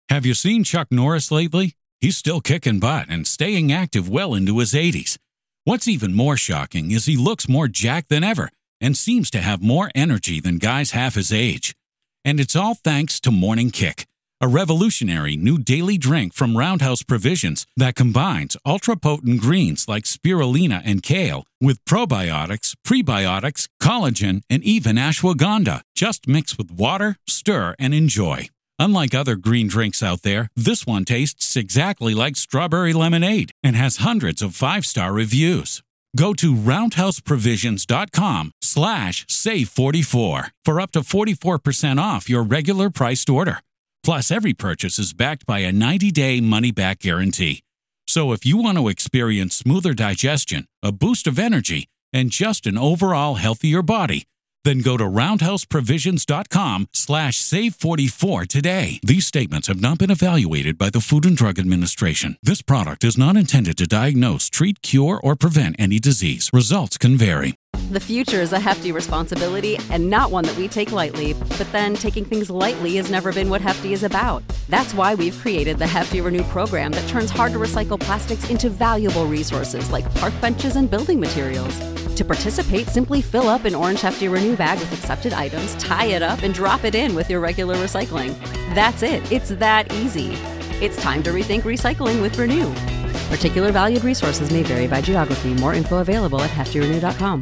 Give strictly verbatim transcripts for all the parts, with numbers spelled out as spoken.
Have you seen Chuck Norris lately? He's still kicking butt and staying active well into his eighties. What's even more shocking is he looks more jacked than ever and seems to have more energy than guys half his age. And it's all thanks to Morning Kick, a revolutionary new daily drink from Roundhouse Provisions that combines ultra-potent greens like spirulina and kale with probiotics, prebiotics, collagen, and even ashwagandha. Just mix with water, stir, and enjoy. Unlike other green drinks out there, this one tastes exactly like strawberry lemonade and has hundreds of five-star reviews. Go to roundhouseprovisions.com slash save44 for up to forty-four percent off your regular priced order. Plus, every purchase is backed by a ninety-day money-back guarantee. So if you want to experience smoother digestion, a boost of energy, and just an overall healthier body, then go to roundhouseprovisions.com slash save44 today. These statements have not been evaluated by the Food and Drug Administration. This product is not intended to diagnose, treat, cure, or prevent any disease. Results can vary. The future is a hefty responsibility and not one that we take lightly. But then taking things lightly has never been what Hefty is about. That's why we've created the Hefty Renew program that turns hard-to-recycle plastics into valuable resources like park benches and building materials. To participate, simply fill up an orange Hefty Renew bag with accepted items, tie it up, and drop it in with your regular recycling. That's it. It's that easy. It's time to rethink recycling with Renew. Particular valued resources may vary by geography. More info available at hefty renew dot com.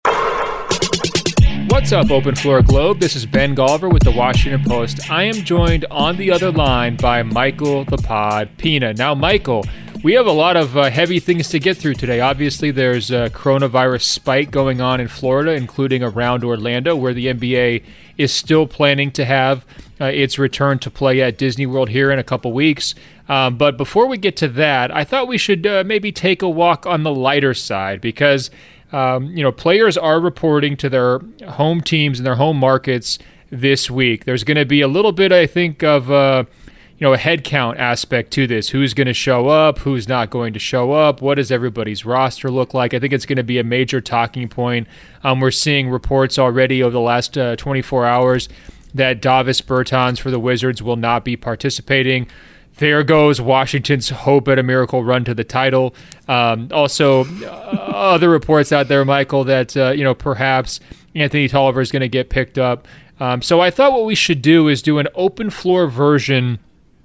What's up, Open Floor Globe? This is Ben Golliver with the Washington Post. I am joined on the other line by Michael the Pod Pina. Now, Michael, we have a lot of uh, heavy things to get through today. Obviously, there's a coronavirus spike going on in Florida, including around Orlando, where the N B A is still planning to have uh, its return to play at Disney World here in a couple weeks. Um, but before we get to that, I thought we should uh, maybe take a walk on the lighter side because Um, you know, players are reporting to their home teams and their home markets this week. There's going to be a little bit, I think, of uh, you know, a head count aspect to this. Who's going to show up? Who's not going to show up? What does everybody's roster look like? I think it's going to be a major talking point. Um, we're seeing reports already over the last uh, twenty-four hours that Davis Bertans for the Wizards will not be participating. There goes Washington's hope at a miracle run to the title. Um, also, uh, other reports out there, Michael, that uh, you know perhaps Anthony Tolliver is going to get picked up. Um, so I thought what we should do is do an open floor version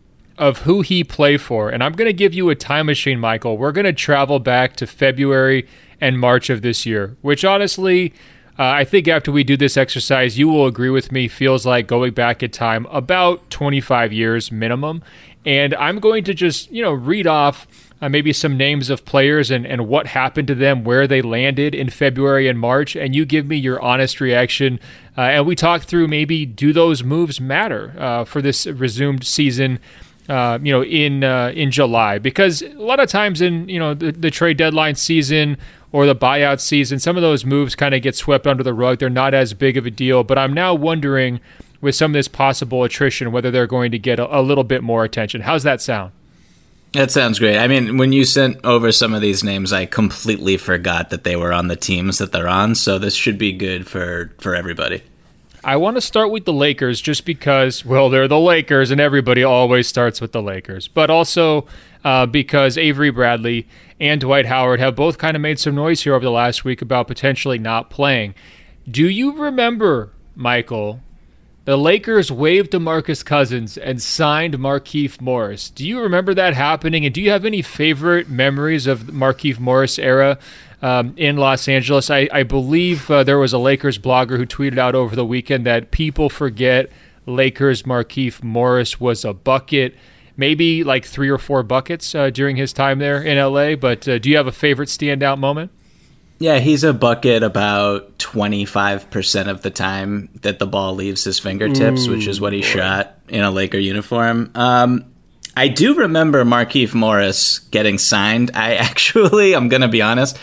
of who he played for. And I'm going to give you a time machine, Michael. We're going to travel back to February and March of this year, which honestly, uh, I think after we do this exercise, you will agree with me, feels like going back in time about twenty-five years minimum. And I'm going to just, you know, read off uh, maybe some names of players and, and what happened to them, where they landed in February and March, and you give me your honest reaction. Uh, and we talk through maybe, do those moves matter uh, for this resumed season, uh, you know, in uh, in July? Because a lot of times in, you know, the, the trade deadline season or the buyout season, some of those moves kind of get swept under the rug. They're not as big of a deal. But I'm now wondering, with some of this possible attrition, whether they're going to get a, a little bit more attention. How's that sound? That sounds great. I mean, when you sent over some of these names, I completely forgot that they were on the teams that they're on, so this should be good for, for everybody. I want to start with the Lakers just because, well, they're the Lakers, and everybody always starts with the Lakers. But also uh, because Avery Bradley and Dwight Howard have both kind of made some noise here over the last week about potentially not playing. Do you remember, Michael, the Lakers waived DeMarcus Cousins and signed Markieff Morris? Do you remember that happening? And do you have any favorite memories of the Markieff Morris era um, in Los Angeles? I, I believe uh, there was a Lakers blogger who tweeted out over the weekend that people forget Lakers Markieff Morris was a bucket, maybe like three or four buckets uh, during his time there in L A. But uh, do you have a favorite standout moment? Yeah, he's a bucket about twenty-five percent of the time that the ball leaves his fingertips, Ooh, which is what he boy. shot in a Laker uniform. Um, I do remember Markieff Morris getting signed. I actually, I'm going to be honest,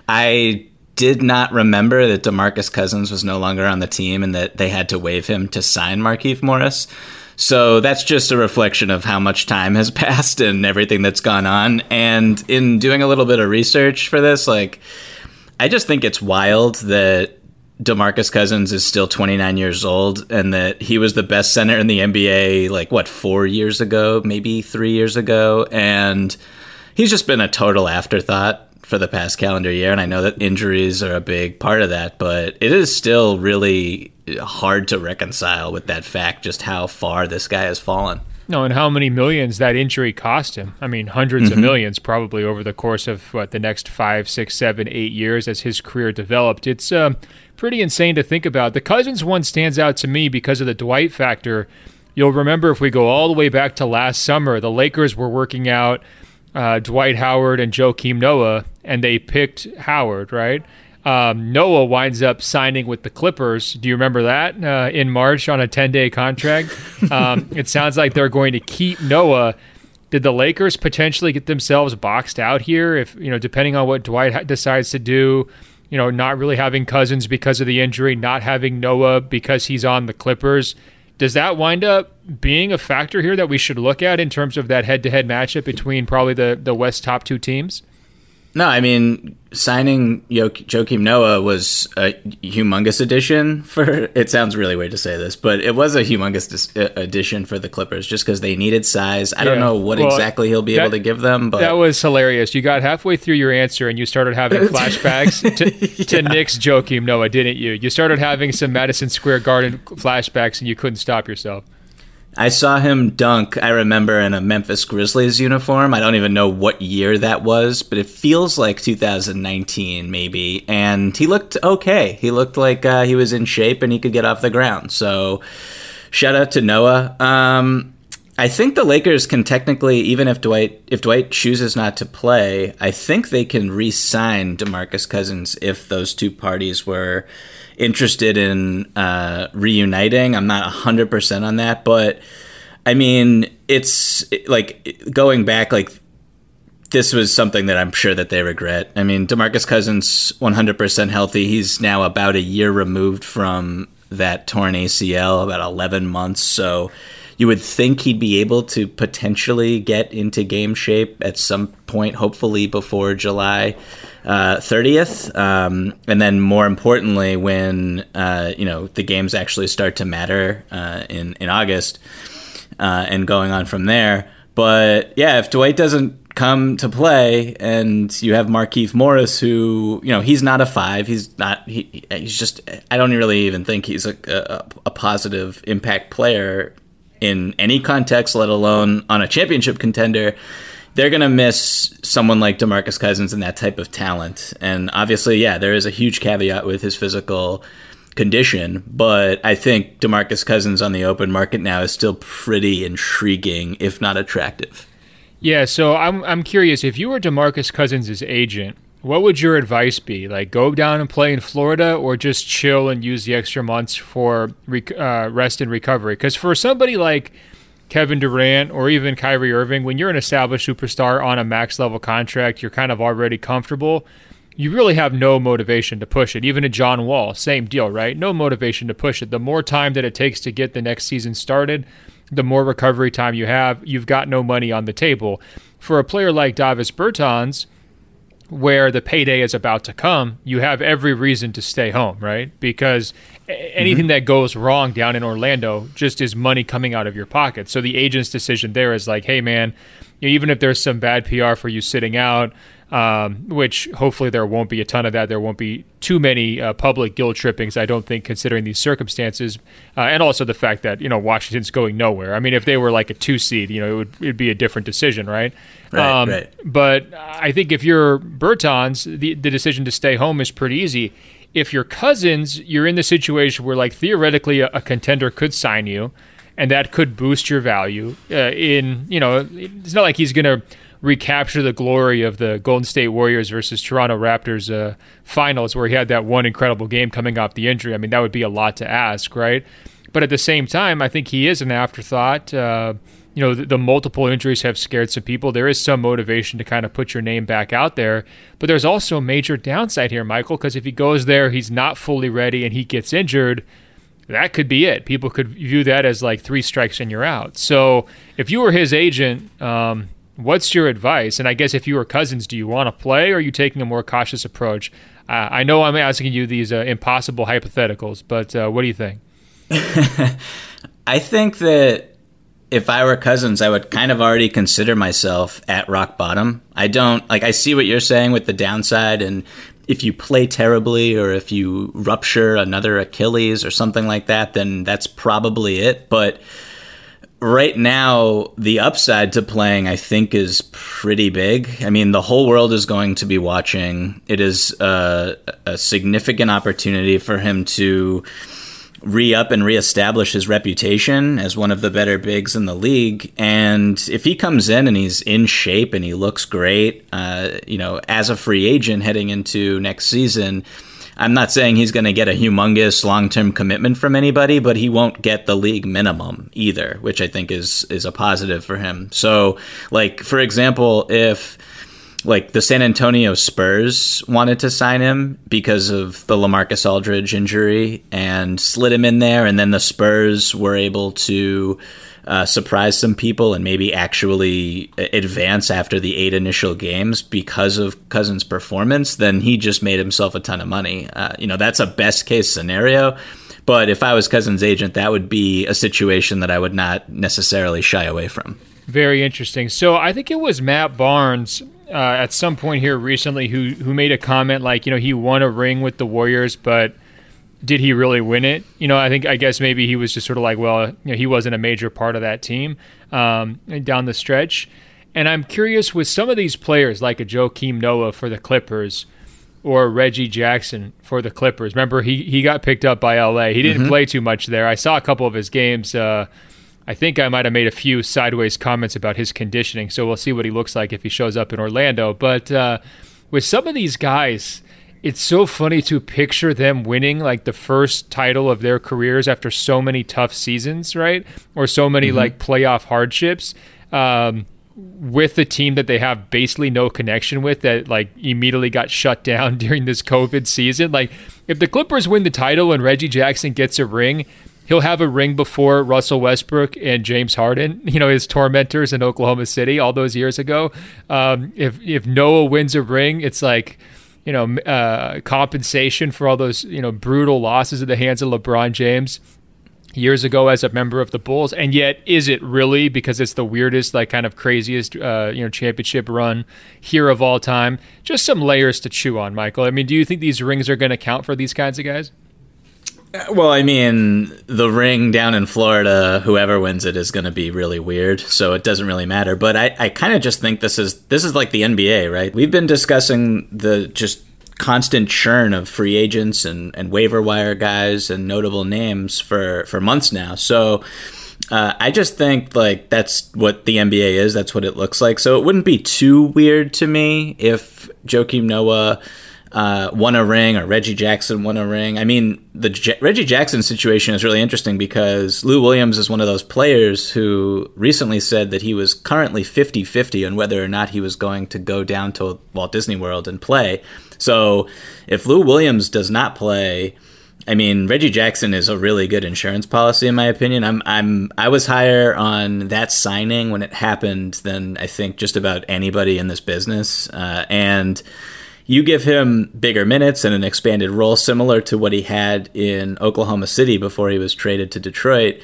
I did not remember that DeMarcus Cousins was no longer on the team and that they had to waive him to sign Markieff Morris. So that's just a reflection of how much time has passed and everything that's gone on. And in doing a little bit of research for this, like, I just think it's wild that DeMarcus Cousins is still twenty-nine years old and that he was the best center in the N B A, like, what, four years ago, maybe three years ago. And he's just been a total afterthought for the past calendar year. And I know that injuries are a big part of that, but it is still really hard to reconcile with that fact, just how far this guy has fallen. No, and how many millions that injury cost him. I mean, hundreds mm-hmm. of millions probably over the course of, what, the next five, six, seven, eight years as his career developed. It's uh, pretty insane to think about. The Cousins one stands out to me because of the Dwight factor. You'll remember if we go all the way back to last summer, the Lakers were working out uh, Dwight Howard and Joakim Noah, and they picked Howard, right? Um, Noah winds up signing with the Clippers. Do you remember that uh, in March on a ten-day contract? Um, it sounds like they're going to keep Noah. Did the Lakers potentially get themselves boxed out here? If you know, depending on what Dwight decides to do, you know, not really having Cousins because of the injury, not having Noah because he's on the Clippers. Does that wind up being a factor here that we should look at in terms of that head-to-head matchup between probably the the West top two teams? No, I mean, signing jo- Joakim Noah was a humongous addition for, it sounds really weird to say this, but it was a humongous dis- addition for the Clippers just because they needed size. I yeah. don't know what well, exactly he'll be that, able to give them, but... That was hilarious. You got halfway through your answer and you started having flashbacks to, yeah. to Knicks Joakim Noah, didn't you? You started having some Madison Square Garden flashbacks and you couldn't stop yourself. I saw him dunk, I remember, in a Memphis Grizzlies uniform. I don't even know what year that was, but it feels like two thousand nineteen maybe. And he looked okay. He looked like uh, he was in shape and he could get off the ground. So shout out to Noah. Um, I think the Lakers can technically, even if Dwight if Dwight chooses not to play, I think they can re-sign DeMarcus Cousins if those two parties were interested in uh, reuniting. I'm not one hundred percent on that, but I mean, it's like going back, like this was something that I'm sure that they regret. I mean, DeMarcus Cousins, one hundred percent healthy. He's now about a year removed from that torn A C L, about eleven months. So you would think he'd be able to potentially get into game shape at some point, hopefully before July Uh, thirtieth, um, and then more importantly, when uh, you know the games actually start to matter uh, in in August, uh, and going on from there. But yeah, if Dwight doesn't come to play, and you have Markieff Morris, who you know he's not a five, he's not he, he's just I don't really even think he's a, a, a positive impact player in any context, let alone on a championship contender. They're going to miss someone like DeMarcus Cousins and that type of talent. And obviously, yeah, there is a huge caveat with his physical condition, but I think DeMarcus Cousins on the open market now is still pretty intriguing, if not attractive. Yeah, so I'm I'm curious, if you were DeMarcus Cousins' agent, what would your advice be? Like, go down and play in Florida, or just chill and use the extra months for rec- uh, rest and recovery? Because for somebody like Kevin Durant or even Kyrie Irving, when you're an established superstar on a max level contract, you're kind of already comfortable. You really have no motivation to push it. Even a John Wall, same deal, right? No motivation to push it. The more time that it takes to get the next season started, the more recovery time you have. You've got no money on the table. For a player like Davis Bertans, where the payday is about to come, you have every reason to stay home, right? Because anything mm-hmm. that goes wrong down in Orlando just is money coming out of your pocket. So the agent's decision there is like, hey, man, you know, even if there's some bad P R for you sitting out, um, which hopefully there won't be a ton of that. There won't be too many uh, public guilt trippings, I don't think, considering these circumstances. Uh, and also the fact that, you know, Washington's going nowhere. I mean, if they were like a two seed, you know, it would it'd be a different decision, right? Right, um, right. But I think if you're Bertans, the, the decision to stay home is pretty easy. If you're Cousins, you're in the situation where, like, theoretically a, a contender could sign you, and that could boost your value. Uh, in, you know, it's not like he's going to recapture the glory of the Golden State Warriors versus Toronto Raptors uh, finals, where he had that one incredible game coming off the injury. I mean, that would be a lot to ask, right? But at the same time, I think he is an afterthought. Uh, you know, the, the multiple injuries have scared some people. There is some motivation to kind of put your name back out there. But there's also a major downside here, Michael, because if he goes there, he's not fully ready and he gets injured, that could be it. People could view that as like three strikes and you're out. So if you were his agent, um, what's your advice? And I guess if you were Cousins, do you want to play, or are you taking a more cautious approach? Uh, I know I'm asking you these uh, impossible hypotheticals, but uh, what do you think? I think that if I were Cousins, I would kind of already consider myself at rock bottom. I don't, like, I see what you're saying with the downside, and if you play terribly or if you rupture another Achilles or something like that, then that's probably it. But right now, the upside to playing, I think, is pretty big. I mean, the whole world is going to be watching. It is a, a significant opportunity for him to re-up and re-establish his reputation as one of the better bigs in the league. And if he comes in and he's in shape and he looks great, uh, you know, as a free agent heading into next season, I'm not saying he's going to get a humongous long-term commitment from anybody, but he won't get the league minimum either, which I think is is a positive for him. So, like, for example, if like the San Antonio Spurs wanted to sign him because of the LaMarcus Aldridge injury and slid him in there, and then the Spurs were able to uh, surprise some people and maybe actually advance after the eight initial games because of Cousins' performance, then he just made himself a ton of money. Uh, you know, that's a best case scenario. But if I was Cousins' agent, that would be a situation that I would not necessarily shy away from. Very interesting. So I think it was Matt Barnes uh, at some point here recently who who made a comment like, you know, he won a ring with the Warriors, but did he really win it? You know, I think, I guess maybe he was just sort of like, well, you know, he wasn't a major part of that team um, down the stretch. And I'm curious with some of these players like a Joakim Noah for the Clippers or Reggie Jackson for the Clippers. Remember, he, he got picked up by L A. He didn't mm-hmm. play too much there. I saw a couple of his games. Uh, I think I might have made a few sideways comments about his conditioning, so we'll see what he looks like if he shows up in Orlando. But uh, with some of these guys, it's so funny to picture them winning like the first title of their careers after so many tough seasons, right? Or so many mm-hmm. like playoff hardships um, with the team that they have basically no connection with that like immediately got shut down during this COVID season. Like if the Clippers win the title and Reggie Jackson gets a ring, he'll have a ring before Russell Westbrook and James Harden, you know, his tormentors in Oklahoma City all those years ago. Um, if if Noah wins a ring, it's like, you know, uh, compensation for all those, you know, brutal losses at the hands of LeBron James years ago as a member of the Bulls. And yet, is it really? Because it's the weirdest, like kind of craziest, uh, you know, championship run here of all time. Just some layers to chew on, Michael. I mean, do you think these rings are going to count for these kinds of guys? Well, I mean, the ring down in Florida, whoever wins it is going to be really weird, so it doesn't really matter. But I, I kind of just think this is this is like the N B A, right? We've been discussing the just constant churn of free agents and, and waiver wire guys and notable names for, for months now. So uh, I just think like that's what the N B A is. That's what it looks like. So it wouldn't be too weird to me if Joakim Noah Uh, won a ring or Reggie Jackson won a ring. I mean, the J- Reggie Jackson situation is really interesting because Lou Williams is one of those players who recently said that he was currently fifty-fifty on whether or not he was going to go down to Walt Disney World and play. So if Lou Williams does not play, I mean, Reggie Jackson is a really good insurance policy in my opinion. I'm I'm I was higher on that signing when it happened than I think just about anybody in this business. Uh, and you give him bigger minutes and an expanded role similar to what he had in Oklahoma City before he was traded to Detroit.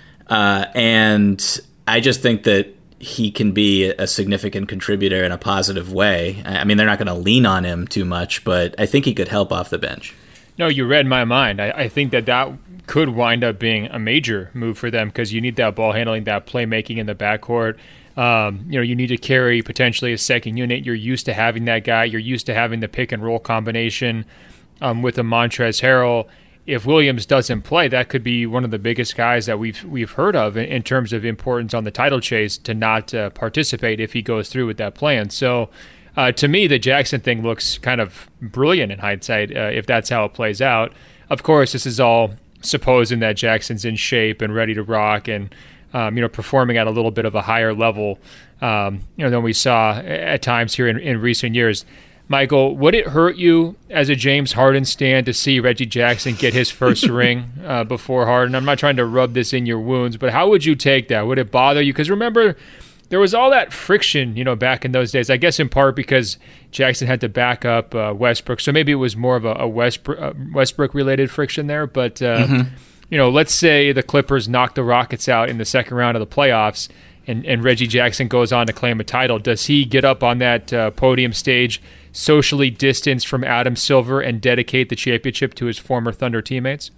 Uh, and I just think that he can be a significant contributor in a positive way. I mean, they're not going to lean on him too much, but I think he could help off the bench. No, you read my mind. I, I think that that could wind up being a major move for them because you need that ball handling, that playmaking in the backcourt. Um, you know, you need to carry potentially a second unit. You're used to having that guy. You're used to having the pick and roll combination um, with a Montrezl Harrell. If Williams doesn't play, that could be one of the biggest guys that we've we've heard of in, in terms of importance on the title chase to not uh, participate if he goes through with that plan. So, uh, to me, the Jackson thing looks kind of brilliant in hindsight uh, if that's how it plays out. Of course, this is all supposing that Jackson's in shape and ready to rock and Um, you know, performing at a little bit of a higher level, um, you know, than we saw at times here in, in recent years. Michael, would it hurt you as a James Harden stan to see Reggie Jackson get his first ring uh, before Harden? I'm not trying to rub this in your wounds, but how would you take that? Would it bother you? Because remember, there was all that friction, you know, back in those days. I guess in part because Jackson had to back up uh, Westbrook, so maybe it was more of a, a Westbrook, uh, Westbrook-related friction there. But uh, mm-hmm. you know, let's say the Clippers knock the Rockets out in the second round of the playoffs, and, and Reggie Jackson goes on to claim a title. Does he get up on that uh, podium stage, socially distanced from Adam Silver, and dedicate the championship to his former Thunder teammates?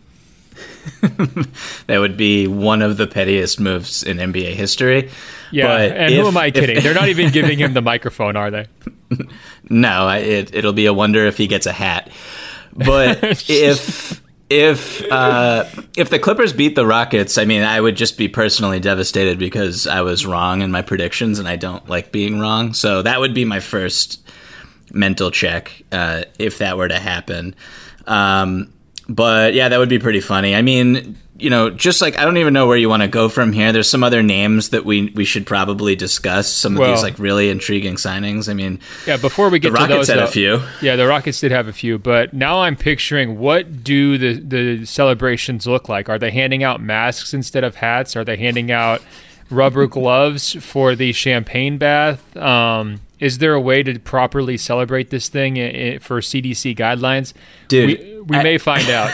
That would be one of the pettiest moves in N B A history. Yeah, but and if, who am I kidding? If, They're not even giving him the microphone, are they? No, it, it'll be a wonder if he gets a hat. But if if uh, if the Clippers beat the Rockets, I mean, I would just be personally devastated because I was wrong in my predictions, and I don't like being wrong. So that would be my first mental check uh, if that were to happen. Um, But yeah, that would be pretty funny. I mean, you know, just like I don't even know where you want to go from here. There's some other names that we we should probably discuss. Some of well, these like really intriguing signings. I mean, yeah. Before we get the to Rockets those, had though, a few. Yeah, the Rockets did have a few. But now I'm picturing, what do the the celebrations look like? Are they handing out masks instead of hats? Are they handing out rubber gloves for the champagne bath? Um, Is there a way to properly celebrate this thing I- I, for C D C guidelines? Dude, we, we I, may find out.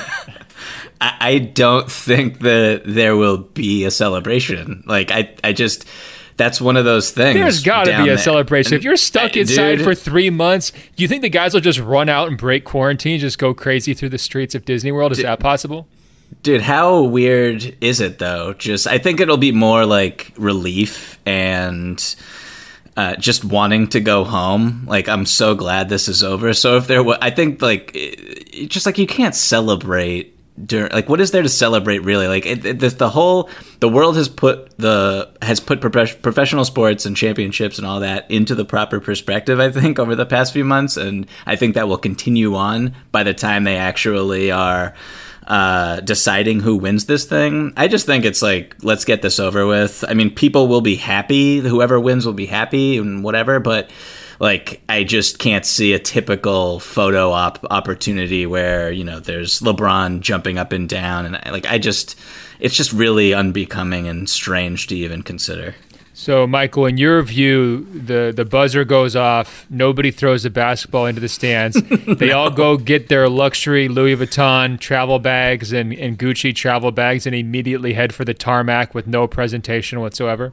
I don't think that there will be a celebration. Like, I, I just, that's one of those things. There's got to be a there. celebration. And, if you're stuck I, inside dude, for three months, do you think the guys will just run out and break quarantine, just go crazy through the streets of Disney World? Is dude, that possible? Dude, how weird is it, though? Just, I think it'll be more like relief and... Uh, just wanting to go home. Like, I'm so glad this is over. So if there was, I think like, it, just like you can't celebrate during, like, what is there to celebrate really? Like it, it, the, the whole, the world has put the, has put prof- professional sports and championships and all that into the proper perspective, I think, over the past few months. And I think that will continue on by the time they actually are Uh, deciding who wins this thing. I just think it's like, let's get this over with. I mean, people will be happy. Whoever wins will be happy and whatever. But like, I just can't see a typical photo op opportunity where, you know, there's LeBron jumping up and down. And I, like, I just, it's just really unbecoming and strange to even consider. So, Michael, in your view, the, the buzzer goes off, nobody throws a basketball into the stands. They no. all go get their luxury Louis Vuitton travel bags and, and Gucci travel bags and immediately head for the tarmac with no presentation whatsoever.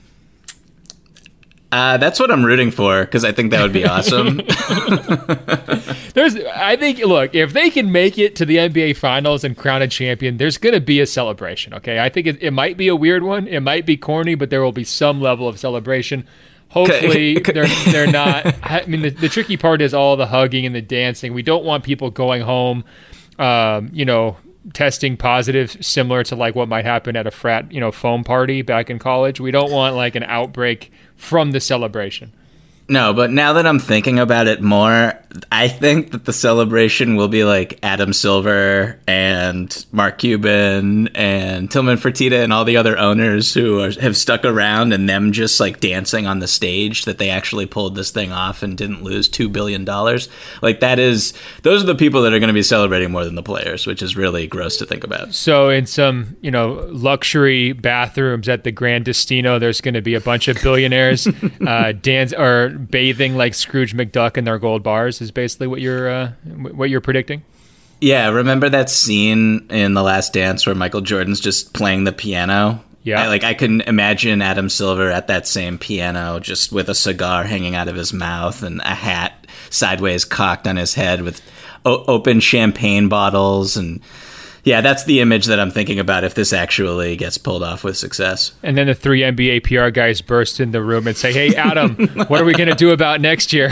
Uh, that's what I'm rooting for, because I think that would be awesome. There's, I think, look, if they can make it to the N B A Finals and crown a champion, there's going to be a celebration, okay? I think it, it might be a weird one. It might be corny, but there will be some level of celebration. Hopefully, they're they're not. I mean, the, the tricky part is all the hugging and the dancing. We don't want people going home, um, you know, testing positive, similar to like what might happen at a frat, you know, foam party back in college. We don't want like an outbreak from the celebration. No, but now that I'm thinking about it more, I think that the celebration will be like Adam Silver and Mark Cuban and Tillman Fertitta and all the other owners who are, have stuck around, and them just like dancing on the stage that they actually pulled this thing off and didn't lose two billion dollars. Like, that is, those are the people that are going to be celebrating more than the players, which is really gross to think about. So in some, you know, luxury bathrooms at the Grand Destino, there's going to be a bunch of billionaires uh, dance or bathing like Scrooge McDuck in their gold bars, is basically what you're uh, what you're predicting. Yeah, remember that scene in The Last Dance where Michael Jordan's just playing the piano? Yeah, I, like I can imagine Adam Silver at that same piano, just with a cigar hanging out of his mouth and a hat sideways cocked on his head with o- open champagne bottles. And yeah, that's the image that I'm thinking about if this actually gets pulled off with success. And then the three N B A P R guys burst in the room and say, "Hey, Adam, what are we going to do about next year?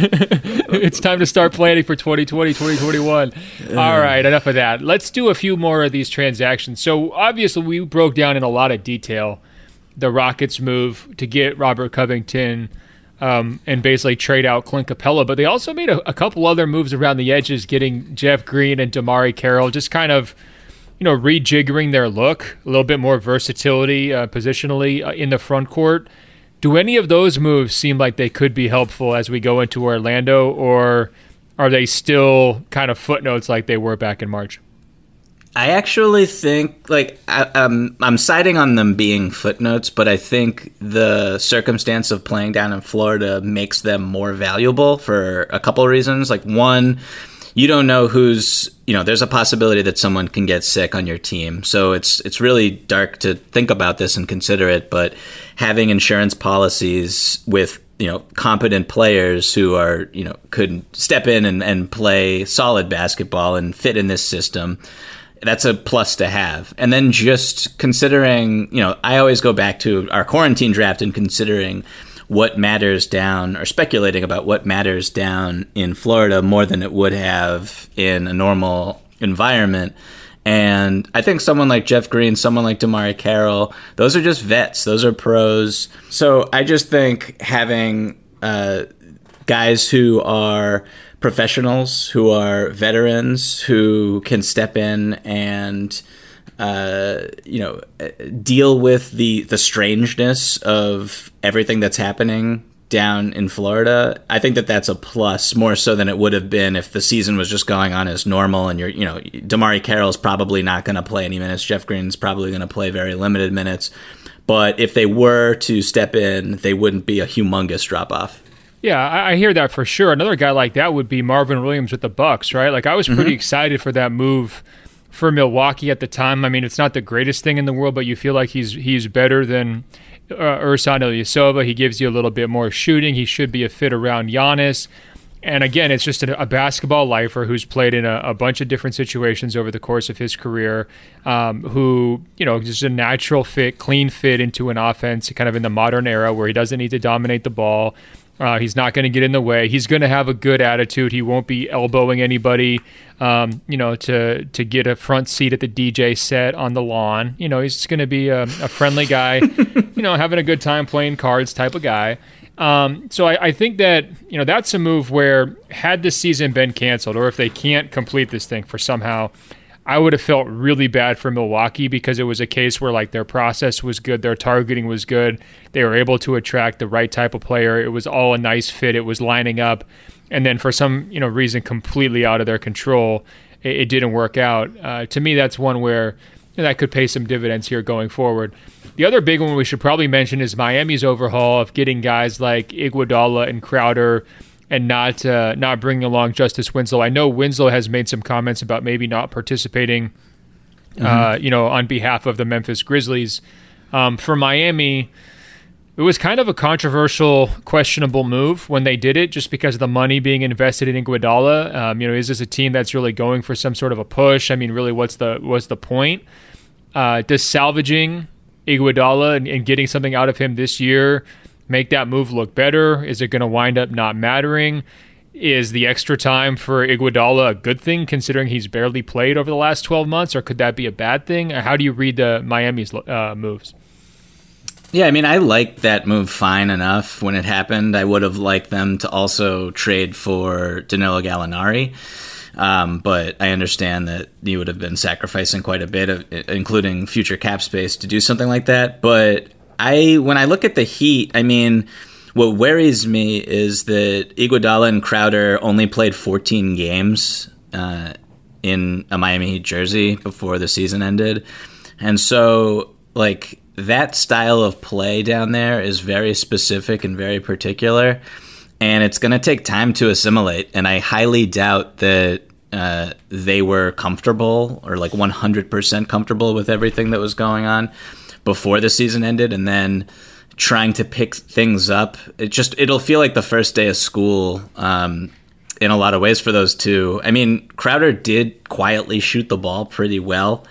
It's time to start planning for twenty twenty, twenty twenty-one. All right, enough of that. Let's do a few more of these transactions. So obviously we broke down in a lot of detail the Rockets move to get Robert Covington um, and basically trade out Clint Capella, but they also made a, a couple other moves around the edges, getting Jeff Green and Damari Carroll, just kind of, you know, rejiggering their look, a little bit more versatility uh, positionally uh, in the front court. Do any of those moves seem like they could be helpful as we go into Orlando, or are they still kind of footnotes like they were back in March? I actually think, like, I, um, I'm siding on them being footnotes, but I think the circumstance of playing down in Florida makes them more valuable for a couple of reasons. Like, one, you don't know who's, you know, there's a possibility that someone can get sick on your team. So it's it's really dark to think about this and consider it, but having insurance policies with, you know, competent players who are, you know, could step in and, and play solid basketball and fit in this system, that's a plus to have. And then just considering, you know, I always go back to our quarantine draft and considering what matters down, or speculating about what matters down in Florida more than it would have in a normal environment. And I think someone like Jeff Green, someone like DeMarre Carroll, those are just vets. Those are pros. So I just think having uh, guys who are professionals, who are veterans, who can step in and uh, you know, deal with the the strangeness of everything that's happening down in Florida, I think that that's a plus, more so than it would have been if the season was just going on as normal. And you're, you know, DeMarre Carroll's probably not going to play any minutes. Jeff Green's probably going to play very limited minutes. But if they were to step in, they wouldn't be a humongous drop off. Yeah, I, I hear that for sure. Another guy like that would be Marvin Williams with the Bucks, right? Like, I was pretty mm-hmm. excited for that move for Milwaukee at the time. I mean, it's not the greatest thing in the world, but you feel like he's he's better than uh, Ersan Ilyasova. He gives you a little bit more shooting. He should be a fit around Giannis. And again, it's just a, a basketball lifer who's played in a, a bunch of different situations over the course of his career, um, who, you know, just a natural fit, clean fit into an offense kind of in the modern era where he doesn't need to dominate the ball. Uh, he's not going to get in the way. He's going to have a good attitude. He won't be elbowing anybody, um, you know, to to get a front seat at the D J set on the lawn. You know, he's just going to be a, a friendly guy, you know, having a good time playing cards type of guy. Um, so I, I think that, you know, that's a move where had this season been canceled, or if they can't complete this thing for somehow, I would have felt really bad for Milwaukee, because it was a case where, like, their process was good, their targeting was good, they were able to attract the right type of player, it was all a nice fit, it was lining up, and then for some, you know, reason completely out of their control, it, it didn't work out. Uh, to me, that's one where, you know, that could pay some dividends here going forward. The other big one we should probably mention is Miami's overhaul of getting guys like Iguodala and Crowder, and not uh, not bringing along Justice Winslow. I know Winslow has made some comments about maybe not participating, mm-hmm. uh, you know, on behalf of the Memphis Grizzlies. Um, for Miami, it was kind of a controversial, questionable move when they did it, just because of the money being invested in Iguodala. Um, you know, is this a team that's really going for some sort of a push? I mean, really, what's the what's the point? Uh, does salvaging Iguodala and, and getting something out of him this year make that move look better? Is it going to wind up not mattering? Is the extra time for Iguodala a good thing, considering he's barely played over the last twelve months, or could that be a bad thing? How do you read the Miami's uh, moves? Yeah, I mean, I liked that move fine enough when it happened. I would have liked them to also trade for Danilo Gallinari, um, but I understand that you would have been sacrificing quite a bit, of, including future cap space, to do something like that. But I, when I look at the Heat, I mean, what worries me is that Iguodala and Crowder only played fourteen games uh, in a Miami Heat jersey before the season ended. And so, like, that style of play down there is very specific and very particular, and it's going to take time to assimilate. And I highly doubt that uh, they were comfortable, or like one hundred percent comfortable with everything that was going on before the season ended, and then trying to pick things up. It just, it'll feel like the first day of school um, in a lot of ways for those two. I mean, Crowder did quietly shoot the ball pretty well,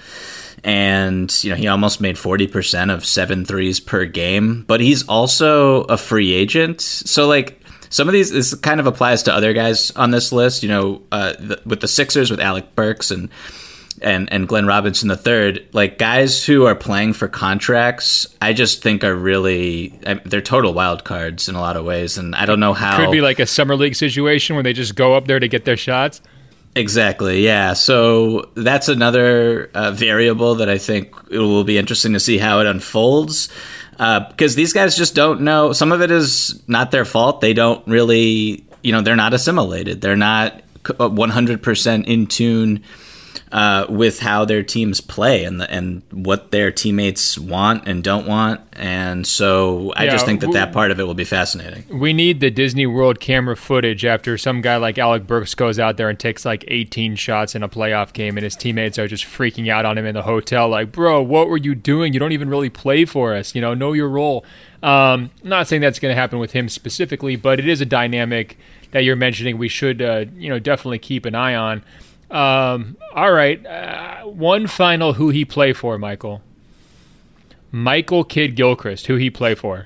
and, you know, he almost made forty percent of seven threes per game, but he's also a free agent. So, like, some of these, this kind of applies to other guys on this list, you know, uh, the, with the Sixers, with Alec Burks and and and Glenn Robinson the third, like, guys who are playing for contracts, I just think are really, I, they're total wild cards in a lot of ways, and I don't know how. Could be like a summer league situation where they just go up there to get their shots. Exactly, yeah. So that's another uh, variable that I think it will be interesting to see how it unfolds, uh, because these guys just don't know. Some of it is not their fault. They don't really, you know, they're not assimilated. They're not one hundred percent in tune uh, with how their teams play and the, and what their teammates want and don't want. And so I yeah, just think that we, that part of it will be fascinating. We need the Disney World camera footage after some guy like Alec Burks goes out there and takes like eighteen shots in a playoff game and his teammates are just freaking out on him in the hotel like, bro, what were you doing? You don't even really play for us. You know, know your role. Um, I'm not saying that's going to happen with him specifically, but it is a dynamic that you're mentioning we should, uh, you know, definitely keep an eye on. Um, all right. Uh, one final who he play for, Michael. Michael Kidd-Gilchrist, who he play for.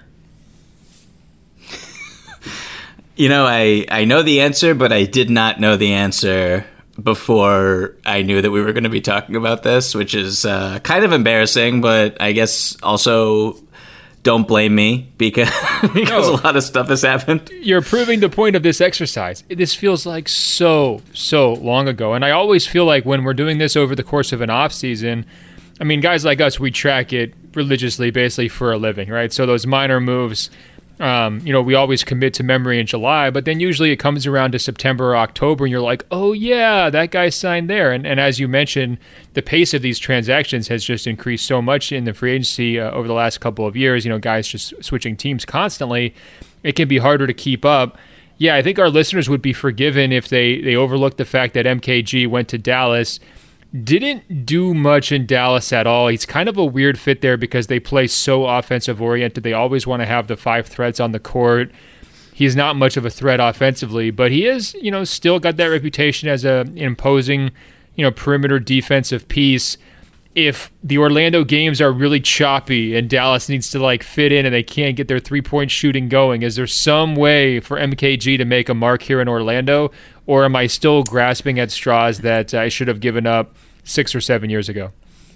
You know, I, I know the answer, but I did not know the answer before I knew that we were going to be talking about this, which is uh, kind of embarrassing, but I guess also don't blame me because, because no. a lot of stuff has happened. You're proving the point of this exercise. This feels like so, so long ago. And I always feel like when we're doing this over the course of an off season, I mean, guys like us, we track it religiously, basically for a living, right? So those minor moves, um, you know, we always commit to memory in July, but then usually it comes around to September or October and you're like, oh yeah, that guy signed there. And, and as you mentioned, the pace of these transactions has just increased so much in the free agency uh, over the last couple of years, you know, guys just switching teams constantly. It can be harder to keep up. Yeah, I think our listeners would be forgiven if they, they overlooked the fact that M K G went to Dallas, didn't do much in Dallas at all. He's kind of a weird fit there because they play so offensive-oriented. They always want to have the five threats on the court. He's not much of a threat offensively, but he is, you know, still got that reputation as a imposing, you know, perimeter defensive piece. If the Orlando games are really choppy and Dallas needs to, like, fit in and they can't get their three-point shooting going, is there some way for M K G to make a mark here in Orlando? Or am I still grasping at straws that I should have given up six or seven years ago?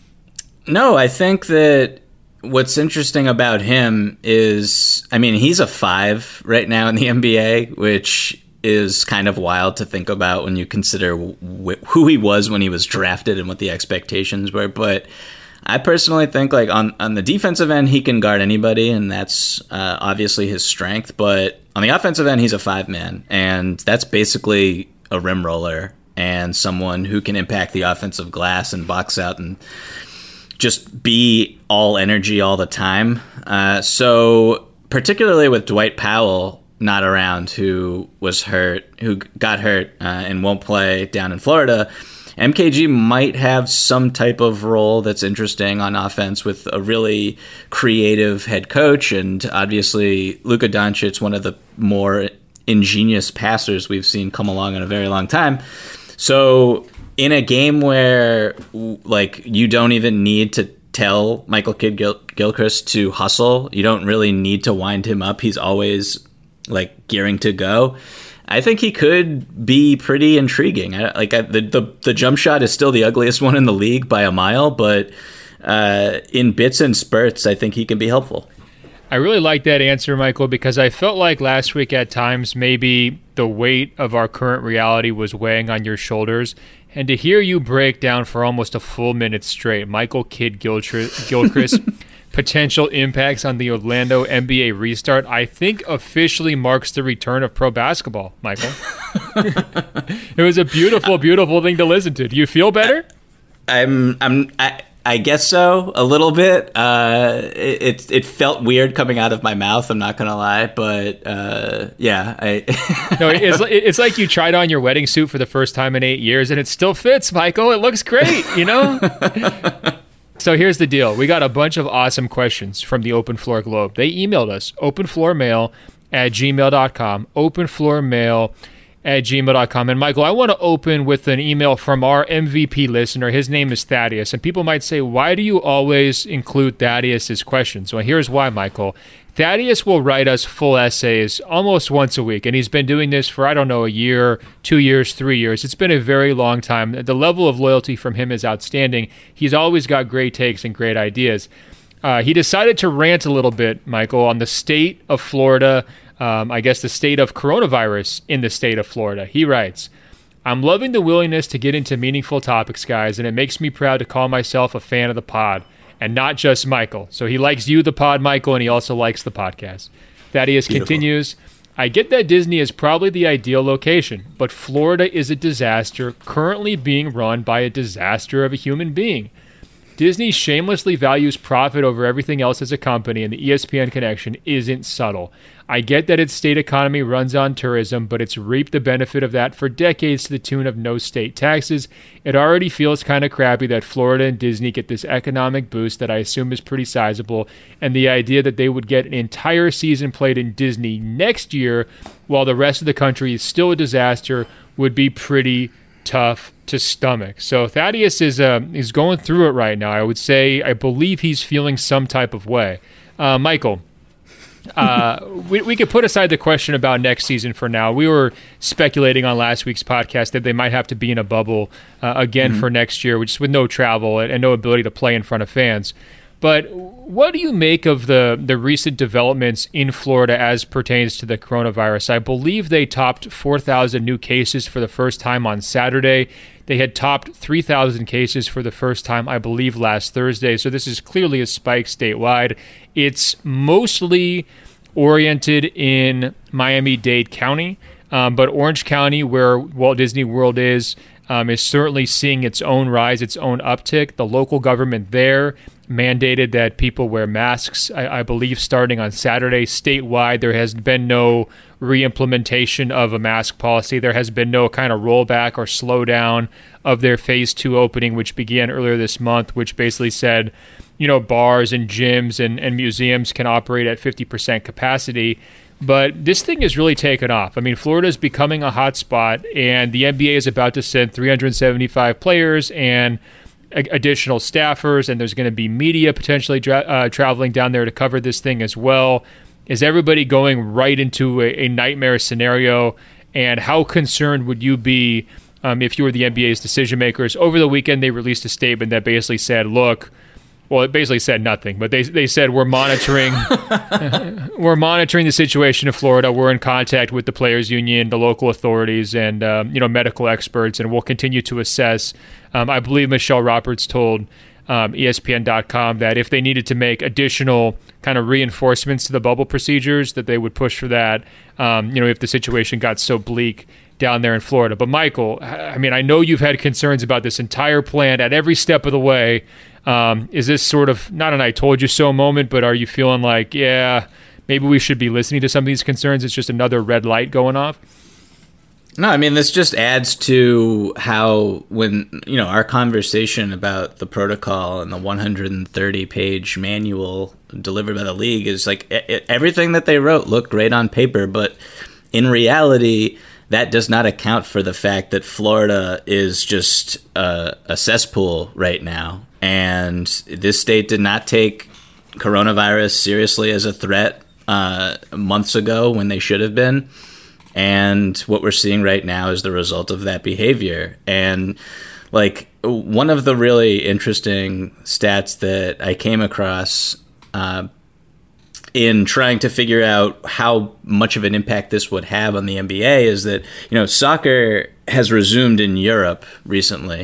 No, I think that what's interesting about him is, I mean, he's a five right now in the N B A, which is kind of wild to think about when you consider wh- who he was when he was drafted and what the expectations were. But I personally think, like, on, on the defensive end, he can guard anybody, and that's uh, obviously his strength. But on the offensive end, he's a five-man, and that's basically a rim roller and someone who can impact the offensive glass and box out and just be all energy all the time. Uh, so particularly with Dwight Powell not around, who was hurt, who got hurt uh, and won't play down in Florida, M K G might have some type of role that's interesting on offense with a really creative head coach. And obviously Luka Doncic, one of the more ingenious passers we've seen come along in a very long time. So in a game where, like, you don't even need to tell Michael Kidd-Gilchrist to hustle, you don't really need to wind him up. He's always, like, gearing to go. I think he could be pretty intriguing. I, like I, the, the the jump shot is still the ugliest one in the league by a mile, but uh, in bits and spurts, I think he can be helpful. I really like that answer, Michael, because I felt like last week at times maybe the weight of our current reality was weighing on your shoulders. And to hear you break down for almost a full minute straight Michael Kidd-Gilchrist potential impacts on the Orlando N B A restart, I think officially marks the return of pro basketball, Michael. It was a beautiful, beautiful thing to listen to. Do you feel better? I'm, I'm, I, I guess so, a little bit. Uh, it, it it felt weird coming out of my mouth, I'm not gonna lie, but uh, yeah. I no, it's it's like you tried on your wedding suit for the first time in eight years, and it still fits, Michael. It looks great, you know. So here's the deal. We got a bunch of awesome questions from the Open Floor Globe. They emailed us, openfloormail at gmail dot com, openfloormail at gmail dot com. And Michael, I want to open with an email from our M V P listener. His name is Thaddeus. And people might say, why do you always include Thaddeus's questions? Well, here's why, Michael. Thaddeus will write us full essays almost once a week, and he's been doing this for, I don't know, a year, two years, three years. It's been a very long time. The level of loyalty from him is outstanding. He's always got great takes and great ideas. Uh, he decided to rant a little bit, Michael, on the state of Florida, um, I guess the state of coronavirus in the state of Florida. He writes, I'm loving the willingness to get into meaningful topics, guys, and it makes me proud to call myself a fan of the pod. And not just Michael. So he likes you, the pod, Michael, and he also likes the podcast. Thaddeus Beautiful. Continues, I get that Disney is probably the ideal location, but Florida is a disaster currently being run by a disaster of a human being. Disney shamelessly values profit over everything else as a company, and the E S P N connection isn't subtle. I get that its state economy runs on tourism, but it's reaped the benefit of that for decades to the tune of no state taxes. It already feels kind of crappy that Florida and Disney get this economic boost that I assume is pretty sizable, and the idea that they would get an entire season played in Disney next year while the rest of the country is still a disaster would be pretty tough to stomach. So Thaddeus is uh, is going through it right now. I would say, I believe he's feeling some type of way. Uh, Michael, uh, we, we could put aside the question about next season for now. We were speculating on last week's podcast that they might have to be in a bubble uh, again mm-hmm. for next year, which is with no travel and, and no ability to play in front of fans. But what do you make of the, the recent developments in Florida as pertains to the coronavirus? I believe they topped four thousand new cases for the first time on Saturday. They had topped three thousand cases for the first time, I believe, last Thursday. So this is clearly a spike statewide. It's mostly oriented in Miami-Dade County, um, but Orange County, where Walt Disney World is, um, is certainly seeing its own rise, its own uptick. The local government there mandated that people wear masks, I, I believe, starting on Saturday. Statewide, there has been no re-implementation of a mask policy. There has been no kind of rollback or slowdown of their phase two opening, which began earlier this month, which basically said, you know, bars and gyms and, and museums can operate at fifty percent capacity. But this thing has really taken off. I mean, Florida is becoming a hot spot, and the N B A is about to send three hundred seventy-five players and additional staffers, and there's going to be media potentially dra- uh, traveling down there to cover this thing as well. Is everybody going right into a, a nightmare scenario? And how concerned would you be um, if you were the N B A's decision makers? Over the weekend, they released a statement that basically said, look, well, it basically said nothing, but they they said we're monitoring we're monitoring the situation in Florida. We're in contact with the players' union, the local authorities, and um, you know medical experts, and we'll continue to assess. Um, I believe Michelle Roberts told um, E S P N dot com that if they needed to make additional kind of reinforcements to the bubble procedures, that they would push for that. Um, you know, if the situation got so bleak down there in Florida. But Michael, I mean, I know you've had concerns about this entire plan at every step of the way. Um, is this sort of not an I told you so moment, but are you feeling like, yeah, maybe we should be listening to some of these concerns? It's just another red light going off? No, I mean, this just adds to how when, you know, our conversation about the protocol and the one hundred thirty page manual delivered by the league is like everything that they wrote looked great on paper, but in reality, that does not account for the fact that Florida is just a, a cesspool right now. And this state did not take coronavirus seriously as a threat uh, months ago when they should have been. And what we're seeing right now is the result of that behavior. And like one of the really interesting stats that I came across uh, in trying to figure out how much of an impact this would have on the N B A is that, you know, soccer has resumed in Europe recently.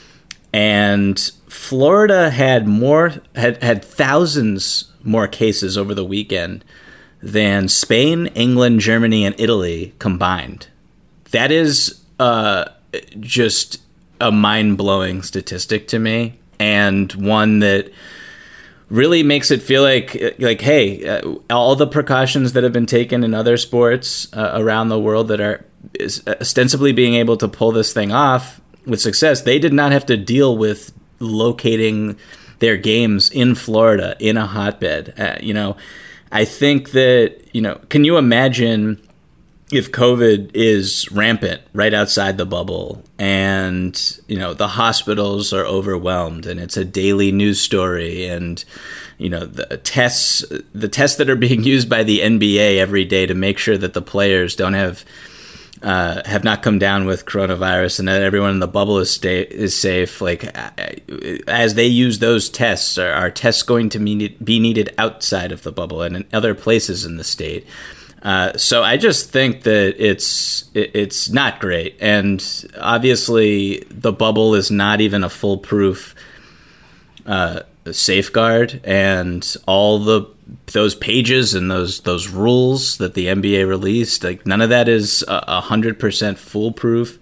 And Florida had more had, had thousands more cases over the weekend than Spain, England, Germany, and Italy combined. That is uh, just a mind-blowing statistic to me, and one that really makes it feel like, like, hey, uh, all the precautions that have been taken in other sports uh, around the world that are is ostensibly being able to pull this thing off with success, they did not have to deal with locating their games in Florida in a hotbed. Uh, you know, I think that, you know, can you imagine if COVID is rampant right outside the bubble and, you know, the hospitals are overwhelmed and it's a daily news story and, you know, the tests, the tests that are being used by the N B A every day to make sure that the players don't have Uh, have not come down with coronavirus and that everyone in the bubble is stay, is safe. Like, as they use those tests, are, are tests going to be, be needed outside of the bubble and in other places in the state? Uh, so I just think that it's it, it's not great. And obviously, the bubble is not even a foolproof uh, safeguard, and all the those pages and those those rules that the N B A released, like none of that is a hundred percent foolproof.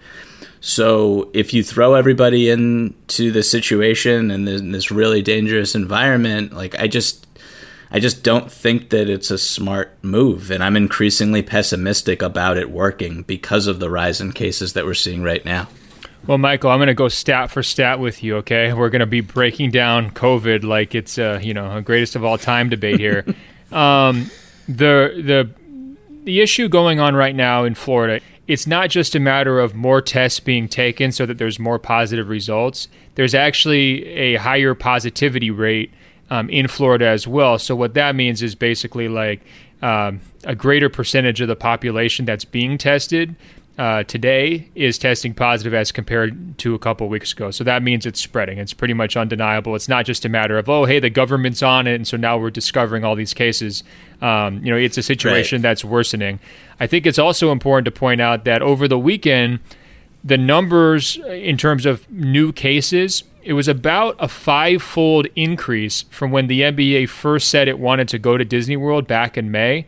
So if you throw everybody into the situation and in this really dangerous environment, like I just I just don't think that it's a smart move, and I'm increasingly pessimistic about it working because of the rise in cases that we're seeing right now. Well, Michael, I'm going to go stat for stat with you, okay? We're going to be breaking down COVID like it's a, you know, a greatest of all time debate here. um, the the the issue going on right now in Florida, it's not just a matter of more tests being taken so that there's more positive results. There's actually a higher positivity rate um, in Florida as well. So what that means is basically like um, a greater percentage of the population that's being tested Uh, today is testing positive as compared to a couple of weeks ago. So that means it's spreading. It's pretty much undeniable. It's not just a matter of, oh, hey, the government's on it, and so now we're discovering all these cases. Um, you know, it's a situation right. that's worsening. I think it's also important to point out that over the weekend, the numbers in terms of new cases, it was about a five-fold increase from when the N B A first said it wanted to go to Disney World back in May.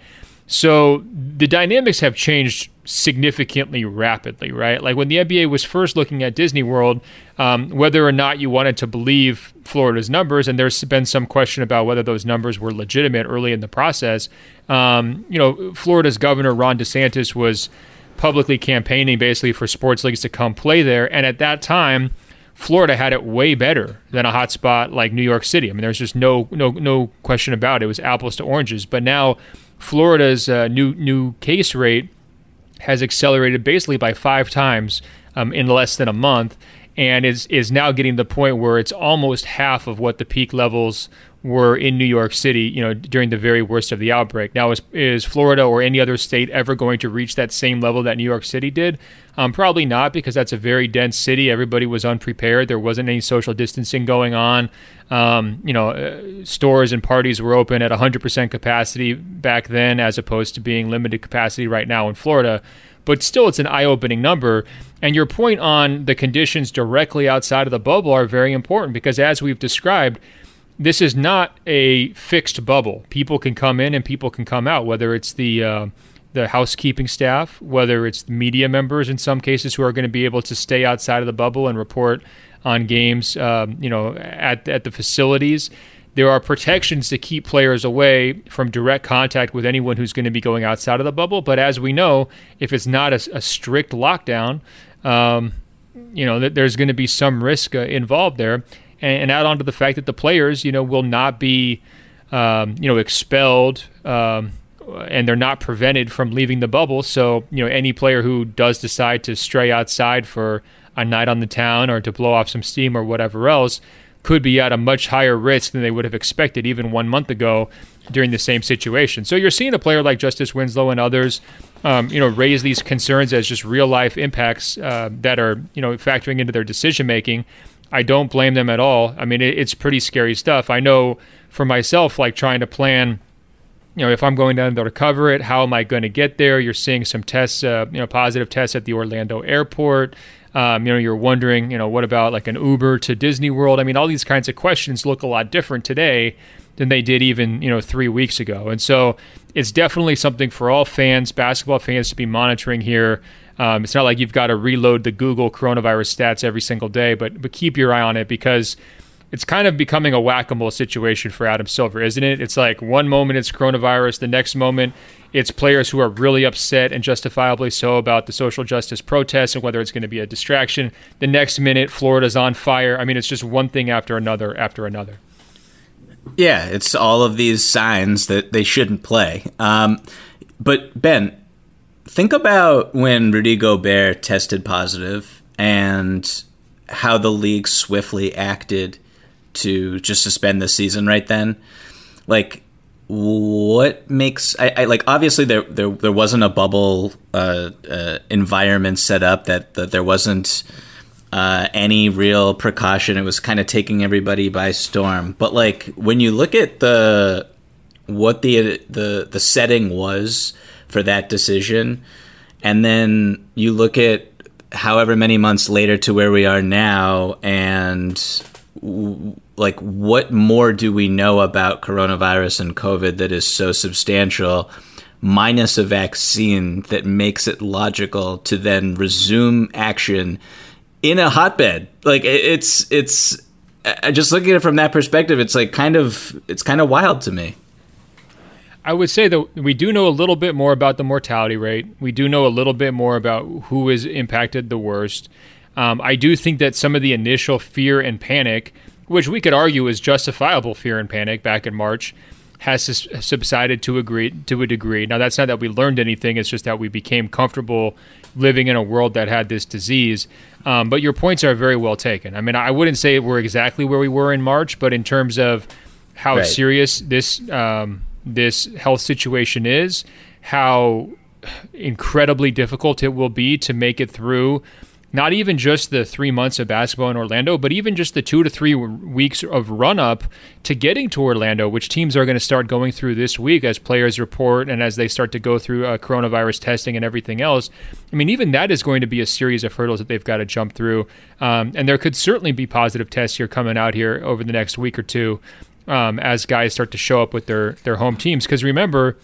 So the dynamics have changed significantly rapidly, right? Like when the N B A was first looking at Disney World, um, whether or not you wanted to believe Florida's numbers, and there's been some question about whether those numbers were legitimate early in the process. Um, you know, Florida's governor, Ron DeSantis, was publicly campaigning basically for sports leagues to come play there. And at that time, Florida had it way better than a hotspot like New York City. I mean, there's just no no no question about it. It was apples to oranges. But now Florida's uh, new new case rate has accelerated basically by five times um, in less than a month, and is is now getting to the point where it's almost half of what the peak levels were in New York City, you know, during the very worst of the outbreak. Now, is, is Florida or any other state ever going to reach that same level that New York City did? Um, probably not, because that's a very dense city. Everybody was unprepared. There wasn't any social distancing going on. Um, you know, uh, stores and parties were open at one hundred percent capacity back then, as opposed to being limited capacity right now in Florida. But still, it's an eye-opening number. And your point on the conditions directly outside of the bubble are very important, because as we've described, this is not a fixed bubble. People can come in and people can come out, whether it's the uh, the housekeeping staff, whether it's the media members in some cases who are going to be able to stay outside of the bubble and report on games, um, you know, at at the facilities. There are protections to keep players away from direct contact with anyone who's going to be going outside of the bubble. But as we know, if it's not a, a strict lockdown, um, you know, th- there's going to be some risk uh, involved there. And, and add on to the fact that the players, you know, will not be, um, you know, expelled, um, and they're not prevented from leaving the bubble. So, you know, any player who does decide to stray outside for a night on the town or to blow off some steam or whatever else could be at a much higher risk than they would have expected even one month ago during the same situation. So you're seeing a player like Justice Winslow and others, um, you know, raise these concerns as just real life impacts uh, that are, you know, factoring into their decision making. I don't blame them at all. I mean, it, it's pretty scary stuff. I know for myself, like trying to plan, you know, if I'm going down there to cover it, how am I going to get there? You're seeing some tests, uh, you know, positive tests at the Orlando airport. Um, you know, you're wondering, you know, what about like an Uber to Disney World? I mean, all these kinds of questions look a lot different today than they did even, you know, three weeks ago. And so it's definitely something for all fans, basketball fans, to be monitoring here. Um, it's not like you've got to reload the Google coronavirus stats every single day, but but keep your eye on it, because it's kind of becoming a whack-a-mole situation for Adam Silver, isn't it? It's like one moment it's coronavirus, the next moment it's players who are really upset, and justifiably so, about the social justice protests and whether it's going to be a distraction. The next minute, Florida's on fire. I mean, it's just one thing after another after another. Yeah, it's all of these signs that they shouldn't play. Um, but, Ben, think about when Rudy Gobert tested positive and how the league swiftly acted to just suspend the season right then. Like, what makes I, I like obviously there there there wasn't a bubble uh, uh, environment set up, that that there wasn't uh, any real precaution. It was kind of taking everybody by storm. But like when you look at the what the the the setting was for that decision, and then you look at however many months later to where we are now, and like, what more do we know about coronavirus and COVID that is so substantial, minus a vaccine that makes it logical to then resume action in a hotbed? Like, it's it's just looking at it from that perspective, it's like kind of it's kind of wild to me. I would say that we do know a little bit more about the mortality rate. We do know a little bit more about who is impacted the worst. Um, I do think that some of the initial fear and panic, which we could argue is justifiable fear and panic back in March, has sus- subsided to a, degree, to a degree. Now, that's not that we learned anything. It's just that we became comfortable living in a world that had this disease. Um, but your points are very well taken. I mean, I wouldn't say we're exactly where we were in March, but in terms of how right. serious this um, this health situation is, how incredibly difficult it will be to make it through not even just the three months of basketball in Orlando, but even just the two to three weeks of run-up to getting to Orlando, which teams are going to start going through this week as players report and as they start to go through uh, coronavirus testing and everything else. I mean, even that is going to be a series of hurdles that they've got to jump through. Um, and there could certainly be positive tests here coming out here over the next week or two um, as guys start to show up with their, their home teams. Because remember,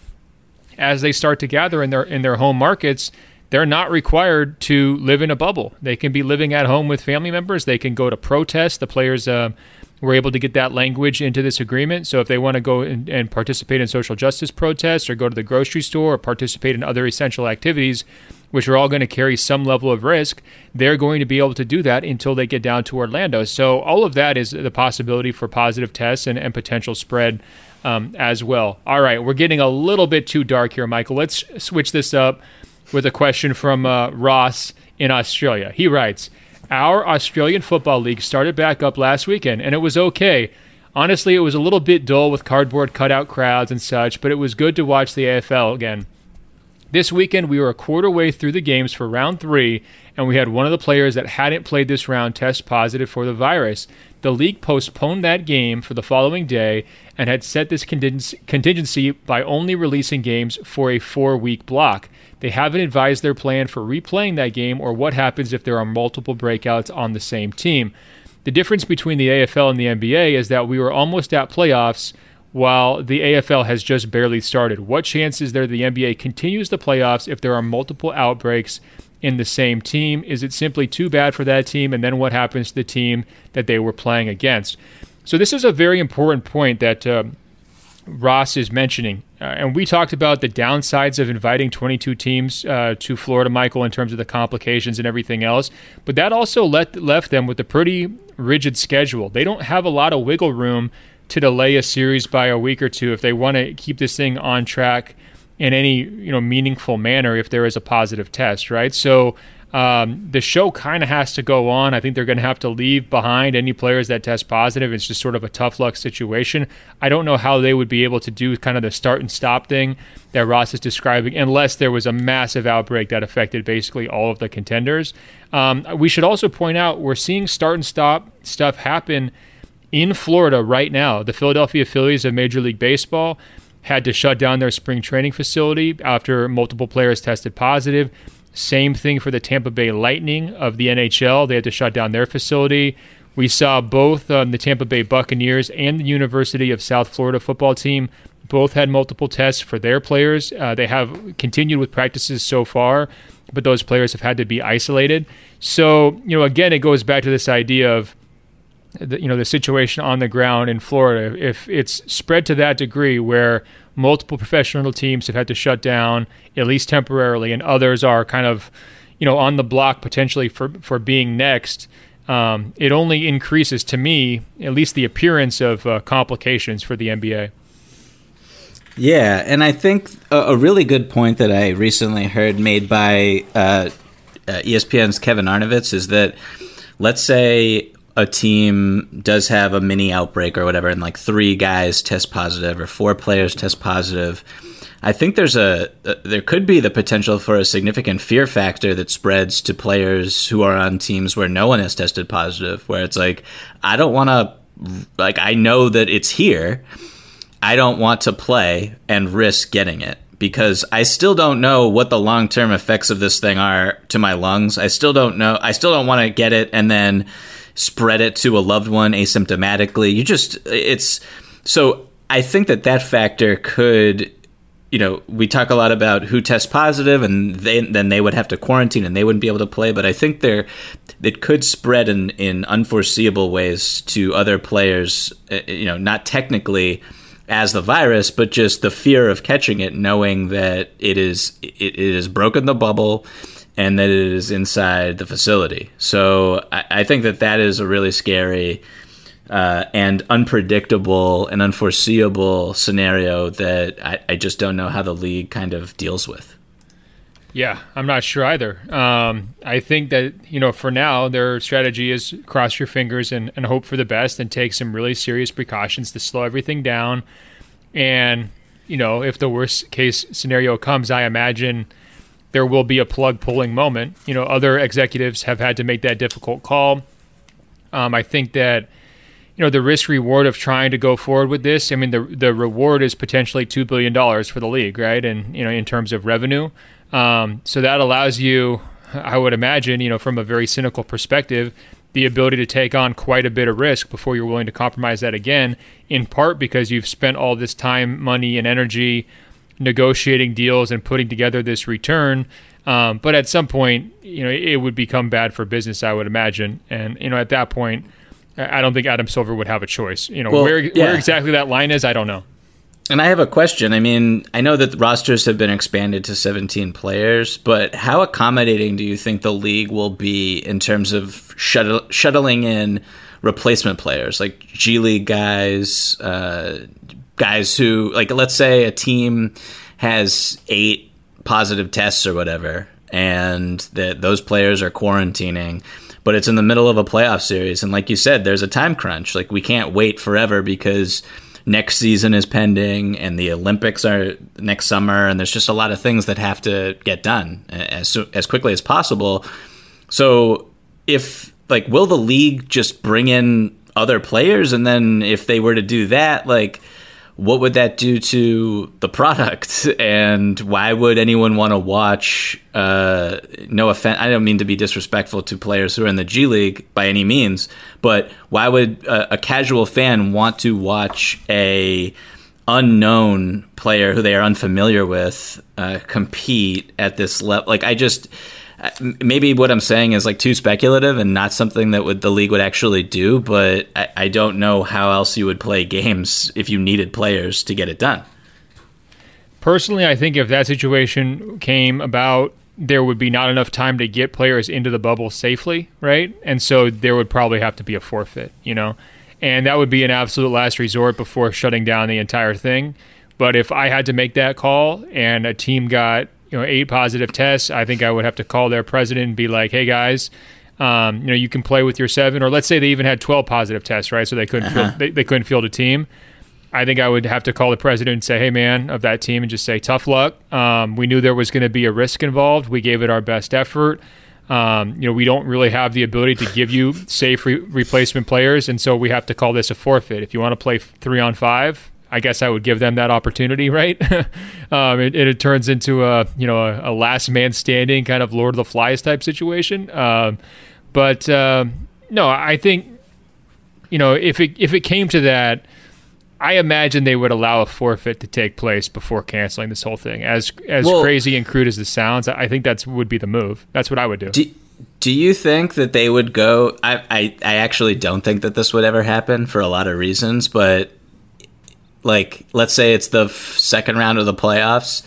as they start to gather in their in their home markets, they're not required to live in a bubble. They can be living at home with family members. They can go to protest. The players uh, were able to get that language into this agreement. So if they want to go in, and participate in social justice protests or go to the grocery store or participate in other essential activities, which are all going to carry some level of risk, they're going to be able to do that until they get down to Orlando. So all of that is the possibility for positive tests and, and potential spread um, as well. All right, we're getting a little bit too dark here, Michael. Let's switch this up with a question from uh, Ross in Australia. He writes, our Australian Football League started back up last weekend, and it was okay. Honestly, it was a little bit dull with cardboard cutout crowds and such, but it was good to watch the A F L again. This weekend, we were a quarter way through the games for round three, and we had one of the players that hadn't played this round test positive for the virus. The league postponed that game for the following day and had set this contingency by only releasing games for a four-week block. They haven't advised their plan for replaying that game or what happens if there are multiple breakouts on the same team. The difference between the A F L and the N B A is that we were almost at playoffs while the A F L has just barely started. What chance is there the N B A continues the playoffs if there are multiple outbreaks in the same team? Is it simply too bad for that team? And then what happens to the team that they were playing against? So this is a very important point that uh, Ross is mentioning. Uh, and we talked about the downsides of inviting twenty-two teams uh, to Florida, Michael, in terms of the complications and everything else. But that also let, left them with a pretty rigid schedule. They don't have a lot of wiggle room to delay a series by a week or two if they want to keep this thing on track in any you know meaningful manner if there is a positive test, right? So um, the show kind of has to go on. I think they're going to have to leave behind any players that test positive. It's just sort of a tough luck situation. I don't know how they would be able to do kind of the start and stop thing that Ross is describing unless there was a massive outbreak that affected basically all of the contenders. Um, we should also point out we're seeing start and stop stuff happen in Florida right now. The Philadelphia Phillies of Major League Baseball had to shut down their spring training facility after multiple players tested positive. Same thing for the Tampa Bay Lightning of the N H L. They had to shut down their facility. We saw both um, the Tampa Bay Buccaneers and the University of South Florida football team both had multiple tests for their players. Uh, they have continued with practices so far, but those players have had to be isolated. So, you know, again, it goes back to this idea of The, you know, the situation on the ground in Florida. If it's spread to that degree where multiple professional teams have had to shut down, at least temporarily, and others are kind of, you know, on the block potentially for, for being next, um, it only increases, to me, at least the appearance of uh, complications for the N B A. Yeah, and I think a, a really good point that I recently heard made by uh, uh, E S P N's Kevin Arnovitz is that, let's say a team does have a mini outbreak or whatever, and like three guys test positive or four players test positive. I think there's a, a there could be the potential for a significant fear factor that spreads to players who are on teams where no one has tested positive, where it's like, I don't want to, like, I know that it's here. I don't want to play and risk getting it, because I still don't know what the long-term effects of this thing are to my lungs. I still don't know. I still don't want to get it and then spread it to a loved one asymptomatically. You just, it's, so I think that that factor could, you know, we talk a lot about who tests positive and they, then they would have to quarantine and they wouldn't be able to play. But I think there, it could spread in, in unforeseeable ways to other players, you know, not technically as the virus, but just the fear of catching it, knowing that it is, it, it has broken the bubble and that it is inside the facility. So I, I think that that is a really scary Uh, and unpredictable and unforeseeable scenario that I, I just don't know how the league kind of deals with. Yeah, I'm not sure either. Um, I think that, you know, for now, their strategy is cross your fingers and, and hope for the best and take some really serious precautions to slow everything down. And, you know, if the worst case scenario comes, I imagine there will be a plug pulling moment. You know, other executives have had to make that difficult call. Um, I think that, you know, the risk reward of trying to go forward with this, I mean, the the reward is potentially two billion dollars for the league, right? And, you know, in terms of revenue. Um, so that allows you, I would imagine, you know, from a very cynical perspective, the ability to take on quite a bit of risk before you're willing to compromise that again, in part because you've spent all this time, money, and energy negotiating deals and putting together this return. Um, but at some point, you know, it would become bad for business, I would imagine. And, you know, at that point, I don't think Adam Silver would have a choice. You know, well, where yeah. where exactly that line is, I don't know. And I have a question. I mean, I know that the rosters have been expanded to seventeen players, but how accommodating do you think the league will be in terms of shuttle, shuttling in replacement players, like G League guys, uh, guys who, like, let's say a team has eight positive tests or whatever, and that those players are quarantining, but it's in the middle of a playoff series. And like you said, there's a time crunch. Like, we can't wait forever because next season is pending and the Olympics are next summer. And there's just a lot of things that have to get done as, as quickly as possible. So if, like, will the league just bring in other players? And then if they were to do that, like, what would that do to the product? And why would anyone want to watch, uh, no offense, I don't mean to be disrespectful to players who are in the G League by any means, but why would a, a casual fan want to watch a unknown player who they are unfamiliar with uh, compete at this level? Like, I just... Maybe what I'm saying is like too speculative and not something that would the league would actually do, but I, I don't know how else you would play games if you needed players to get it done. Personally, I think if that situation came about, there would be not enough time to get players into the bubble safely, right? And so there would probably have to be a forfeit, you know? And that would be an absolute last resort before shutting down the entire thing. But if I had to make that call and a team got, you know, eight positive tests, I think I would have to call their president and be like, hey guys, um, you know, you can play with your seven, or let's say they even had twelve positive tests, right? So they couldn't uh-huh. field, they, they couldn't field a team. I think I would have to call the president and say, hey man, of that team, and just say, tough luck. Um, we knew there was going to be a risk involved. We gave it our best effort. Um, you know, we don't really have the ability to give you safe re- replacement players. And so we have to call this a forfeit. If you want to play three on five, I guess I would give them that opportunity, right? um, it, it turns into a, you know, a, a last man standing kind of Lord of the Flies type situation. Um, but uh, no, I think, you know, if it if it came to that, I imagine they would allow a forfeit to take place before canceling this whole thing. As as well, crazy and crude as this sounds, I think that's would be the move. That's what I would do. do Do you think that they would go? I, I I actually don't think that this would ever happen for a lot of reasons, but. Like, let's say it's the f- second round of the playoffs,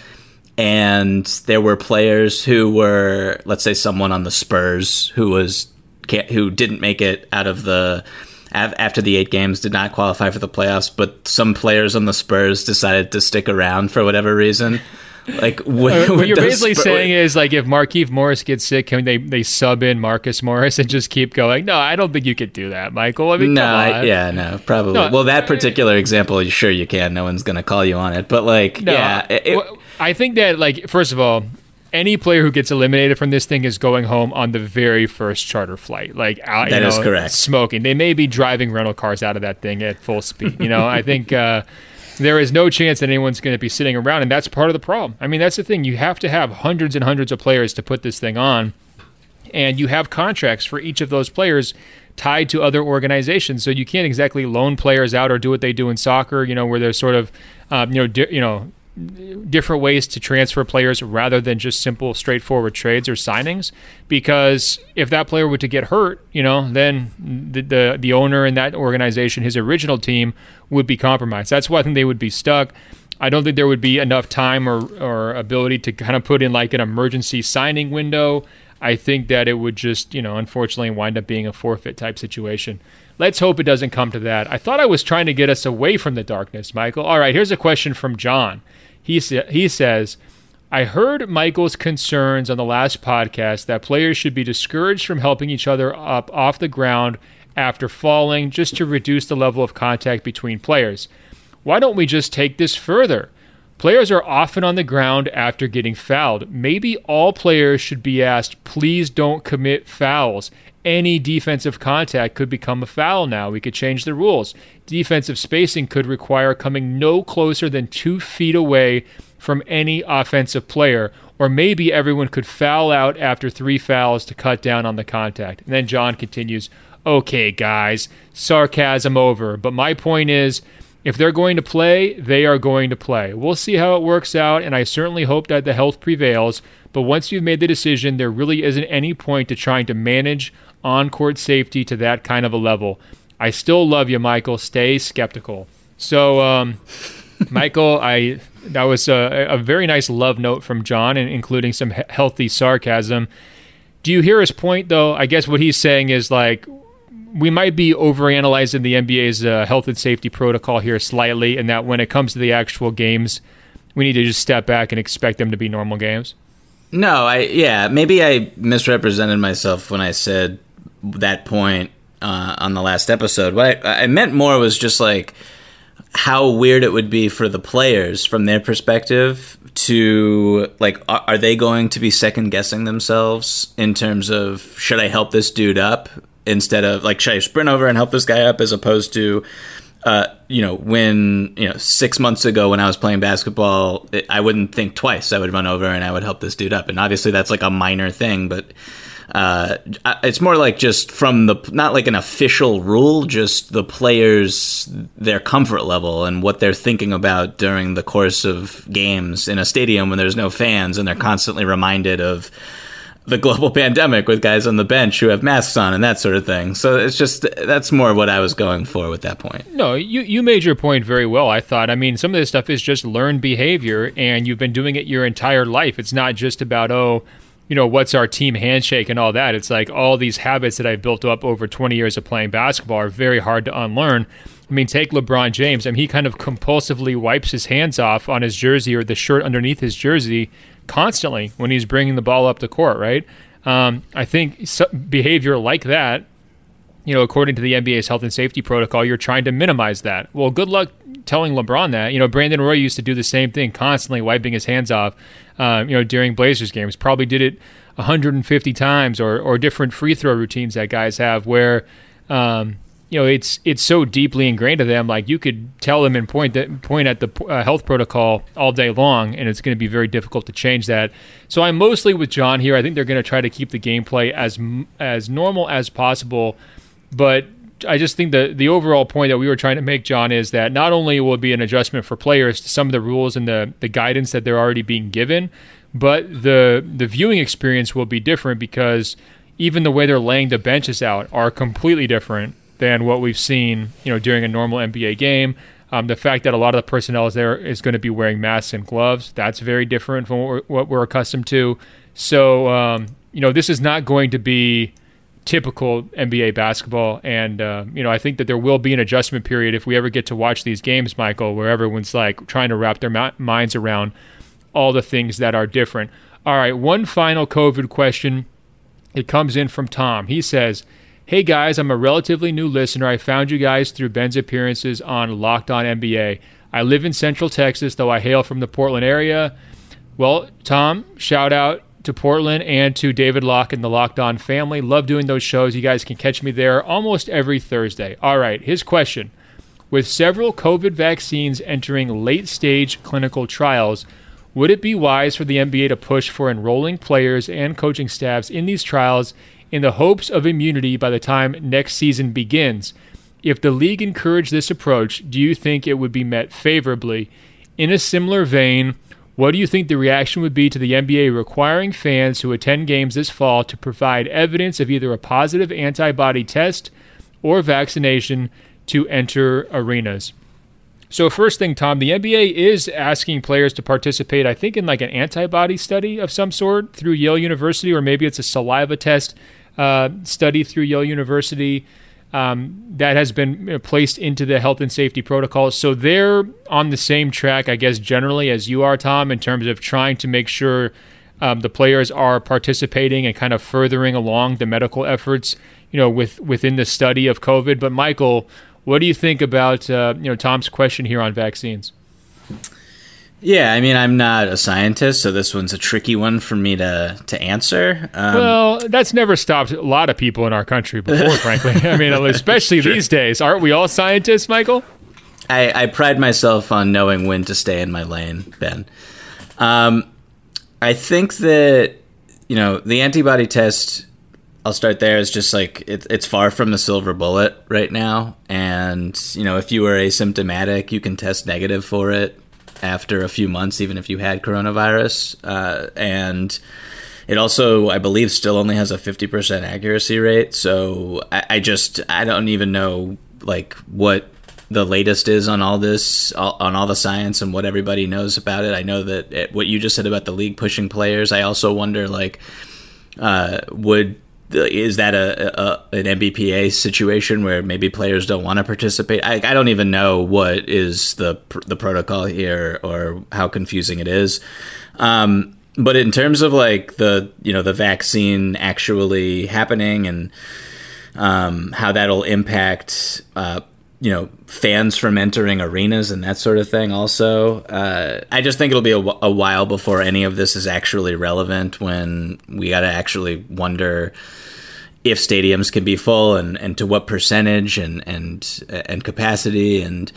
and there were players who were, let's say, someone on the Spurs who was who didn't make it out of the after the eight games, did not qualify for the playoffs, but some players on the Spurs decided to stick around for whatever reason. Like, would, what you're basically Spurs, saying is, like, if Markieff Morris gets sick, can they they sub in Marcus Morris and just keep going? No, I don't think you could do that, Michael. I mean, no, come on. I, yeah, no, probably. No, well, that particular example, sure you can. No one's going to call you on it, but like, no, yeah, it, well, I think that, like, first of all, any player who gets eliminated from this thing is going home on the very first charter flight. Like, out, that you know, is correct. Smoking. They may be driving rental cars out of that thing at full speed. You know, I think. Uh, There is no chance that anyone's going to be sitting around, and that's part of the problem. I mean, that's the thing. You have to have hundreds and hundreds of players to put this thing on, and you have contracts for each of those players tied to other organizations. So you can't exactly loan players out or do what they do in soccer, you know, where there's sort of, um, you know, di- you know, different ways to transfer players rather than just simple, straightforward trades or signings. Because if that player were to get hurt, you know, then the the, the owner in that organization, his original team, would be compromised. That's why I think they would be stuck. I don't think there would be enough time or, or ability to kind of put in like an emergency signing window. I think that it would just, you know, unfortunately wind up being a forfeit type situation. Let's hope it doesn't come to that. I thought I was trying to get us away from the darkness, Michael. All right, here's a question from John. He, sa- he says, I heard Michael's concerns on the last podcast that players should be discouraged from helping each other up off the ground after falling just to reduce the level of contact between players. Why don't we just take this further? Players are often on the ground after getting fouled. Maybe all players should be asked, please don't commit fouls. Any defensive contact could become a foul now. We could change the rules. Defensive spacing could require coming no closer than two feet away from any offensive player. Or maybe everyone could foul out after three fouls to cut down on the contact. And then John continues, okay, guys, sarcasm over. But my point is, if they're going to play, they are going to play. We'll see how it works out, and I certainly hope that the health prevails. But once you've made the decision, there really isn't any point to trying to manage on-court safety to that kind of a level. I still love you, Michael. Stay skeptical. So, um, Michael, I that was a, a very nice love note from John, and including some he- healthy sarcasm. Do you hear his point, though? I guess what he's saying is, like, we might be overanalyzing the N B A's uh, health and safety protocol here slightly, and that when it comes to the actual games, we need to just step back and expect them to be normal games. No, I yeah, maybe I misrepresented myself when I said that point uh, on the last episode. What I, I meant more was just like how weird it would be for the players from their perspective to, like, are, are they going to be second guessing themselves in terms of, should I help this dude up? Instead of, like, should I sprint over and help this guy up, as opposed to, uh, you know, when, you know, six months ago when I was playing basketball, it, I wouldn't think twice. I would run over and I would help this dude up. And obviously that's like a minor thing, but uh, it's more like just from the, not like an official rule, just the players, their comfort level and what they're thinking about during the course of games in a stadium when there's no fans and they're constantly reminded of the global pandemic with guys on the bench who have masks on and that sort of thing. So it's just, that's more what I was going for with that point. No, you, you made your point very well, I thought. I mean, some of this stuff is just learned behavior, and you've been doing it your entire life. It's not just about, oh, you know, what's our team handshake and all that. It's like all these habits that I've built up over twenty years of playing basketball are very hard to unlearn. I mean, take LeBron James. I mean, he kind of compulsively wipes his hands off on his jersey or the shirt underneath his jersey constantly when he's bringing the ball up the court, right? Um, I think behavior like that, you know, according to the N B A's health and safety protocol, you're trying to minimize that. Well, good luck telling LeBron that. You know, Brandon Roy used to do the same thing, constantly wiping his hands off, um, you know, during Blazers games. Probably did it one hundred fifty times, or or different free throw routines that guys have where, um, you know, it's it's so deeply ingrained to them. Like, you could tell them and point that point at the uh, health protocol all day long, and it's going to be very difficult to change that. So I'm mostly with John here. I think they're going to try to keep the gameplay as as normal as possible, but I just think the the overall point that we were trying to make, John, is that not only will it be an adjustment for players to some of the rules and the the guidance that they're already being given, but the the viewing experience will be different, because even the way they're laying the benches out are completely different than what we've seen, you know, during a normal N B A game. Um, the fact that a lot of the personnel is there is going to be wearing masks and gloves, that's very different from what we're, what we're accustomed to. So, um, you know, this is not going to be typical N B A basketball. And, uh, you know, I think that there will be an adjustment period if we ever get to watch these games, Michael, where everyone's like trying to wrap their ma- minds around all the things that are different. All right, one final COVID question. It comes in from Tom. He says, hey guys, I'm a relatively new listener. I found you guys through Ben's appearances on Locked On N B A. I live in Central Texas, though I hail from the Portland area. Well, Tom, shout out to Portland and to David Locke and the Locked On family. Love doing those shows. You guys can catch me there almost every Thursday. All right, his question. With several COVID vaccines entering late-stage clinical trials, would it be wise for the N B A to push for enrolling players and coaching staffs in these trials in the hopes of immunity by the time next season begins. If the league encouraged this approach, do you think it would be met favorably? In a similar vein, what do you think the reaction would be to the N B A requiring fans who attend games this fall to provide evidence of either a positive antibody test or vaccination to enter arenas? So first thing, Tom, the N B A is asking players to participate, I think, in like an antibody study of some sort through Yale University, or maybe it's a saliva test uh, study through Yale University. Um, that has been placed into the health and safety protocols. So they're on the same track, I guess, generally as you are, Tom, in terms of trying to make sure um, the players are participating and kind of furthering along the medical efforts, you know, with within the study of COVID. But Michael, what do you think about, uh, you know, Tom's question here on vaccines? Yeah, I mean, I'm not a scientist, so this one's a tricky one for me to to answer. Um, well, that's never stopped a lot of people in our country before, frankly. I mean, especially sure. these days. Aren't we all scientists, Michael? I, I pride myself on knowing when to stay in my lane, Ben. Um, I think that, you know, the antibody test, I'll start there, is just like, it, it's far from the silver bullet right now. And, you know, if you were asymptomatic, you can test negative for it after a few months, even if you had coronavirus. Uh, and it also, I believe, still only has a fifty percent accuracy rate. So I, I just, I don't even know, like, what the latest is on all this, on all the science and what everybody knows about it. I know that it, what you just said about the league pushing players, I also wonder, like, uh, would, is that a, a an N B P A situation where maybe players don't want to participate? I, I don't even know what is the the protocol here or how confusing it is. Um, but in terms of like the you know the vaccine actually happening and um, how that'll impact uh, you know fans from entering arenas and that sort of thing, also, uh, I just think it'll be a, a while before any of this is actually relevant. When we got to actually wonder if stadiums can be full and, and to what percentage and and and capacity. And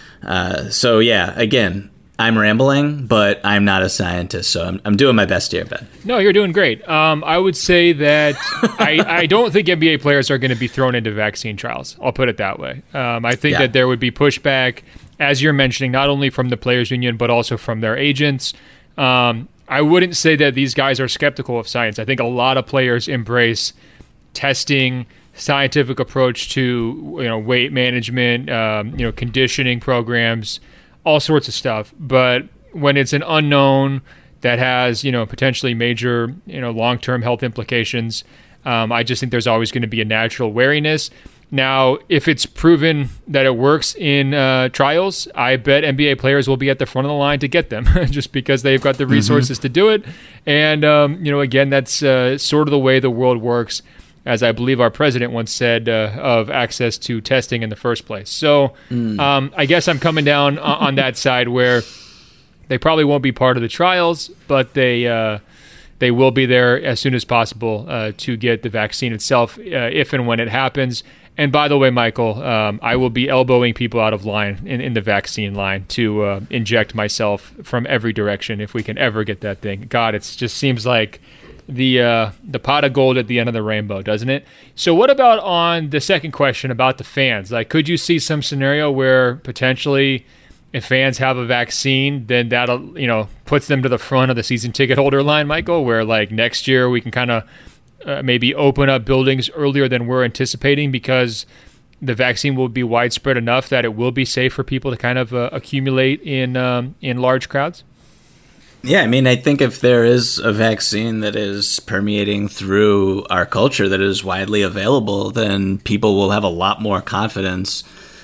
uh, so, yeah, again, I'm rambling, but I'm not a scientist, so I'm, I'm doing my best here, Ben. No, you're doing great. Um, I would say that I, I don't think N B A players are going to be thrown into vaccine trials. I'll put it that way. Um, I think yeah. that there would be pushback, as you're mentioning, not only from the players' union, but also from their agents. Um, I wouldn't say that these guys are skeptical of science. I think a lot of players embrace testing, scientific approach to you know weight management, um, you know conditioning programs, all sorts of stuff. But when it's an unknown that has you know potentially major you know long-term health implications, um, I just think there's always going to be a natural wariness. Now, if it's proven that it works in uh, trials, I bet N B A players will be at the front of the line to get them, just because they've got the resources mm-hmm. to do it. And um, you know, again, that's uh, sort of the way the world works, as I believe our president once said, uh, of access to testing in the first place. So mm. um, I guess I'm coming down on, on that side where they probably won't be part of the trials, but they uh, they will be there as soon as possible uh, to get the vaccine itself, uh, if and when it happens. And by the way, Michael, um, I will be elbowing people out of line in, in the vaccine line to uh, inject myself from every direction if we can ever get that thing. God, it just seems like the uh, the pot of gold at the end of the rainbow, doesn't it? So what about on the second question about the fans? Like, could you see some scenario where potentially if fans have a vaccine, then that'll, you know, puts them to the front of the season ticket holder line, Michael, where like next year we can kind of uh, maybe open up buildings earlier than we're anticipating because the vaccine will be widespread enough that it will be safe for people to kind of uh, accumulate in um, in large crowds? Yeah, I mean, I think if there is a vaccine that is permeating through our culture that is widely available, then people will have a lot more confidence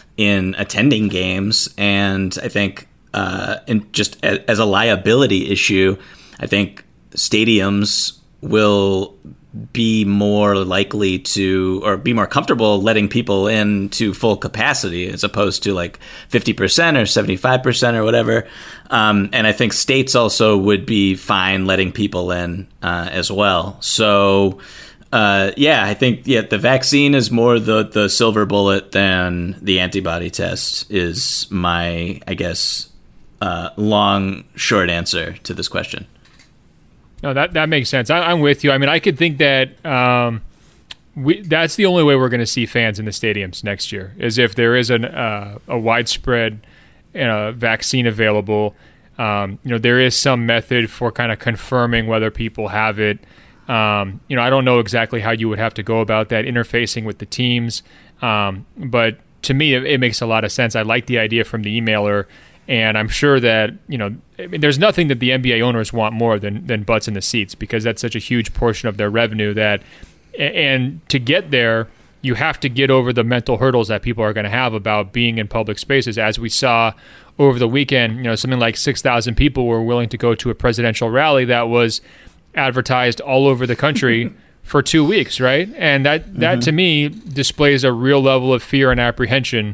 in attending games. And I think uh, in just a, as a liability issue, I think stadiums will be more likely to, or be more comfortable letting people in to full capacity as opposed to like fifty percent or seventy-five percent or whatever. Um, and I think states also would be fine letting people in uh, as well. So uh, yeah, I think yeah the vaccine is more the, the silver bullet than the antibody test is my, I guess, uh, long, short answer to this question. No, that, that makes sense. I, I'm with you. I mean, I could think that um, we, that's the only way we're going to see fans in the stadiums next year, is if there is an, uh, a widespread uh, vaccine available. Um, you know, there is some method for kind of confirming whether people have it. Um, you know, I don't know exactly how you would have to go about that, interfacing with the teams. Um, but to me, it, it makes a lot of sense. I like the idea from the emailer, and I'm sure that, you know, I mean, there's nothing that the N B A owners want more than, than butts in the seats, because that's such a huge portion of their revenue that, and to get there, you have to get over the mental hurdles that people are going to have about being in public spaces. As we saw over the weekend, you know, something like six thousand people were willing to go to a presidential rally that was advertised all over the country for two weeks, right? And that, that mm-hmm. to me displays a real level of fear and apprehension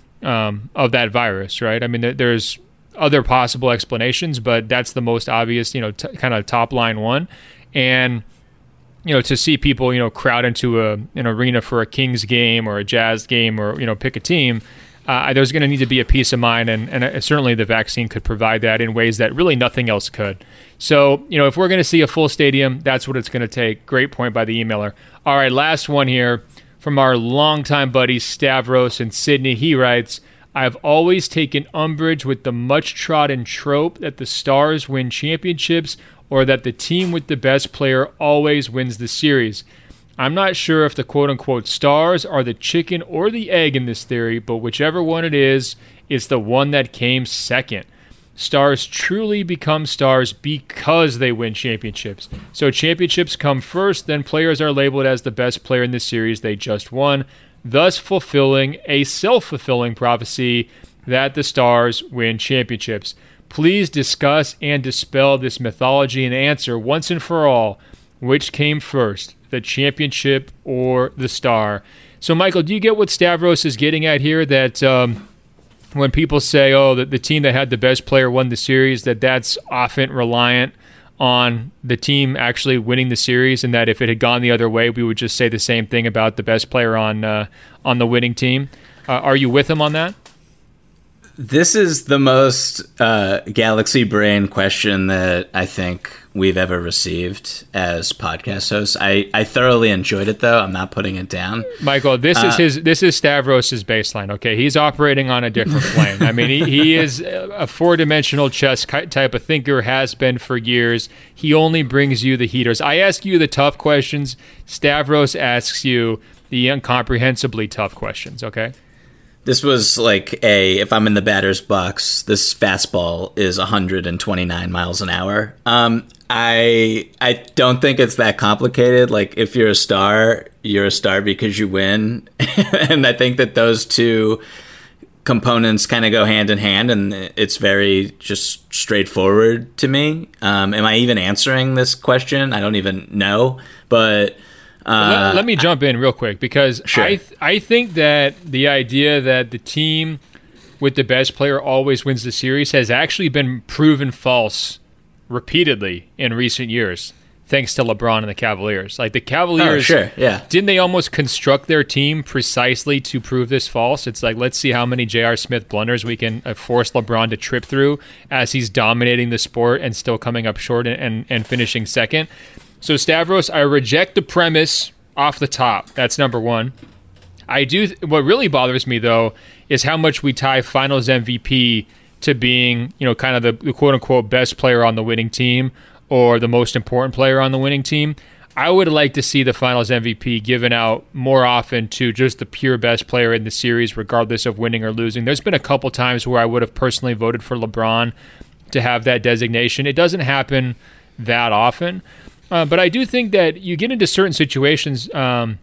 um, of that virus, right? I mean, there's other possible explanations, but that's the most obvious, you know, t- kind of top line one. And you know, to see people, you know, crowd into a an arena for a Kings game or a Jazz game, or, you know, pick a team, uh, there's going to need to be a peace of mind, and, and uh, certainly the vaccine could provide that in ways that really nothing else could. So, you know, if we're going to see a full stadium, that's what it's going to take. Great point by the emailer. All right, last one here from our longtime buddies Stavros and Sydney. He writes, I've always taken umbrage with the much-trodden trope that the Stars win championships, or that the team with the best player always wins the series. I'm not sure if the quote-unquote Stars are the chicken or the egg in this theory, but whichever one it is, it's the one that came second. Stars truly become stars because they win championships. So championships come first, then players are labeled as the best player in the series they just won, thus fulfilling a self-fulfilling prophecy that the Stars win championships. Please discuss and dispel this mythology and answer once and for all, which came first, the championship or the star? So, Michael, do you get what Stavros is getting at here, that um, when people say, oh, that the team that had the best player won the series, that that's often reliant on the team actually winning the series, and that if it had gone the other way, we would just say the same thing about the best player on, uh, on the winning team? Uh, are you with him on that? This is the most uh, galaxy brain question that I think we've ever received as podcast hosts. I, I thoroughly enjoyed it, though. I'm not putting it down. Michael, this uh, is his. This is Stavros' baseline. Okay, he's operating on a different plane. I mean, he, he is a four-dimensional chess type of thinker. Has been for years. He only brings you the heaters. I ask you the tough questions. Stavros asks you the incomprehensibly tough questions. Okay. This was like a, if I'm in the batter's box, this fastball is one hundred twenty-nine miles an hour. Um, I I don't think it's that complicated. Like, if you're a star, you're a star because you win. And I think that those two components kind of go hand in hand, and it's very just straightforward to me. Um, am I even answering this question? I don't even know, but... Uh, let, let me jump in real quick, because sure. I th- I think that the idea that the team with the best player always wins the series has actually been proven false repeatedly in recent years, thanks to LeBron and the Cavaliers. Like the Cavaliers, oh, sure. yeah. didn't they almost construct their team precisely to prove this false? It's like, let's see how many J R. Smith blunders we can uh, force LeBron to trip through as he's dominating the sport and still coming up short and, and, and finishing second. So, Stavros, I reject the premise off the top. That's number one. I do. Th- what really bothers me, though, is how much we tie Finals M V P to being, you know, kind of the, the quote-unquote best player on the winning team or the most important player on the winning team. I would like to see the Finals M V P given out more often to just the pure best player in the series, regardless of winning or losing. There's been a couple times where I would have personally voted for LeBron to have that designation. It doesn't happen that often. Uh, but I do think that you get into certain situations um,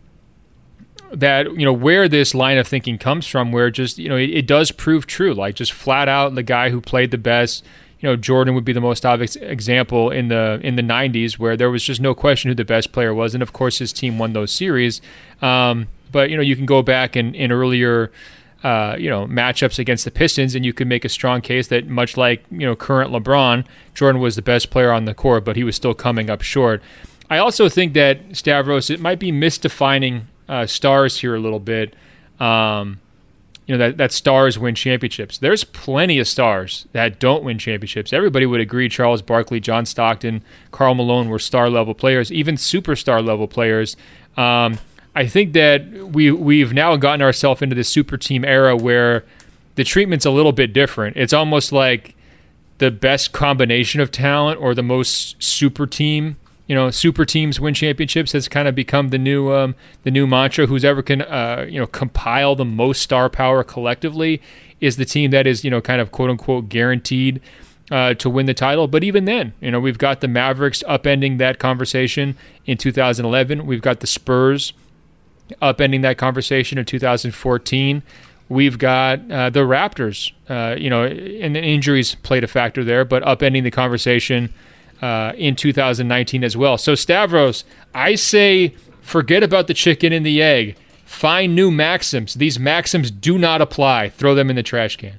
that, you know, where this line of thinking comes from, where just, you know, it, it does prove true. Like, just flat out the guy who played the best, you know, Jordan would be the most obvious example in the in the nineties, where there was just no question who the best player was. And, of course, his team won those series. Um, but, you know, you can go back in, in earlier Uh, you know, matchups against the Pistons, and you could make a strong case that, much like, you know, current LeBron, Jordan was the best player on the court, but he was still coming up short. I also think that, Stavros, it might be misdefining uh, stars here a little bit. Um, you know, that, that stars win championships. There's plenty of stars that don't win championships. Everybody would agree Charles Barkley, John Stockton, Karl Malone were star-level players, even superstar-level players. Um, I think that we, we've now gotten ourselves into this super team era where the treatment's a little bit different. It's almost like the best combination of talent or the most super team, you know, super teams win championships has kind of become the new um, the new mantra. Who's ever can, uh, you know, compile the most star power collectively is the team that is, you know, kind of quote unquote guaranteed Uh, to win the title. But even then, you know, we've got the Mavericks upending that conversation in two thousand eleven. We've got the Spurs upending that conversation in two thousand fourteen. We've got uh, the Raptors, uh, you know, and the injuries played a factor there, but upending the conversation uh, in two thousand nineteen as well. So Stavros, I say forget about the chicken and the egg. Find new maxims. These maxims do not apply. Throw them in the trash can.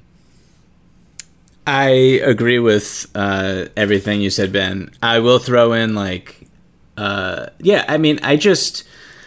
I agree with uh, everything you said, Ben. I will throw in, like, uh, yeah, I mean, I just,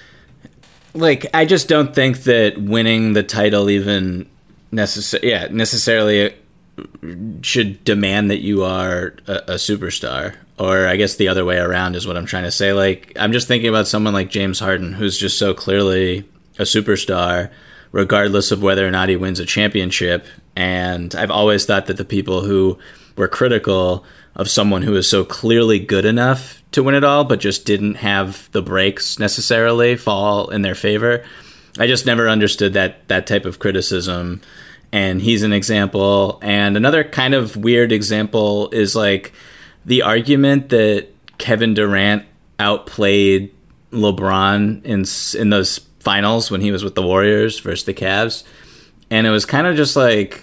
like, I just don't think that winning the title even necess- yeah, necessarily should demand that you are a, a superstar. Or I guess the other way around is what I'm trying to say. Like, I'm just thinking about someone like James Harden, who's just so clearly a superstar, regardless of whether or not he wins a championship. And I've always thought that the people who were critical of someone who is so clearly good enough to win it all, but just didn't have the breaks necessarily fall in their favor, I just never understood that that type of criticism. And he's an example. And another kind of weird example is like the argument that Kevin Durant outplayed LeBron in in those finals when he was with the Warriors versus the Cavs. And it was kind of just like,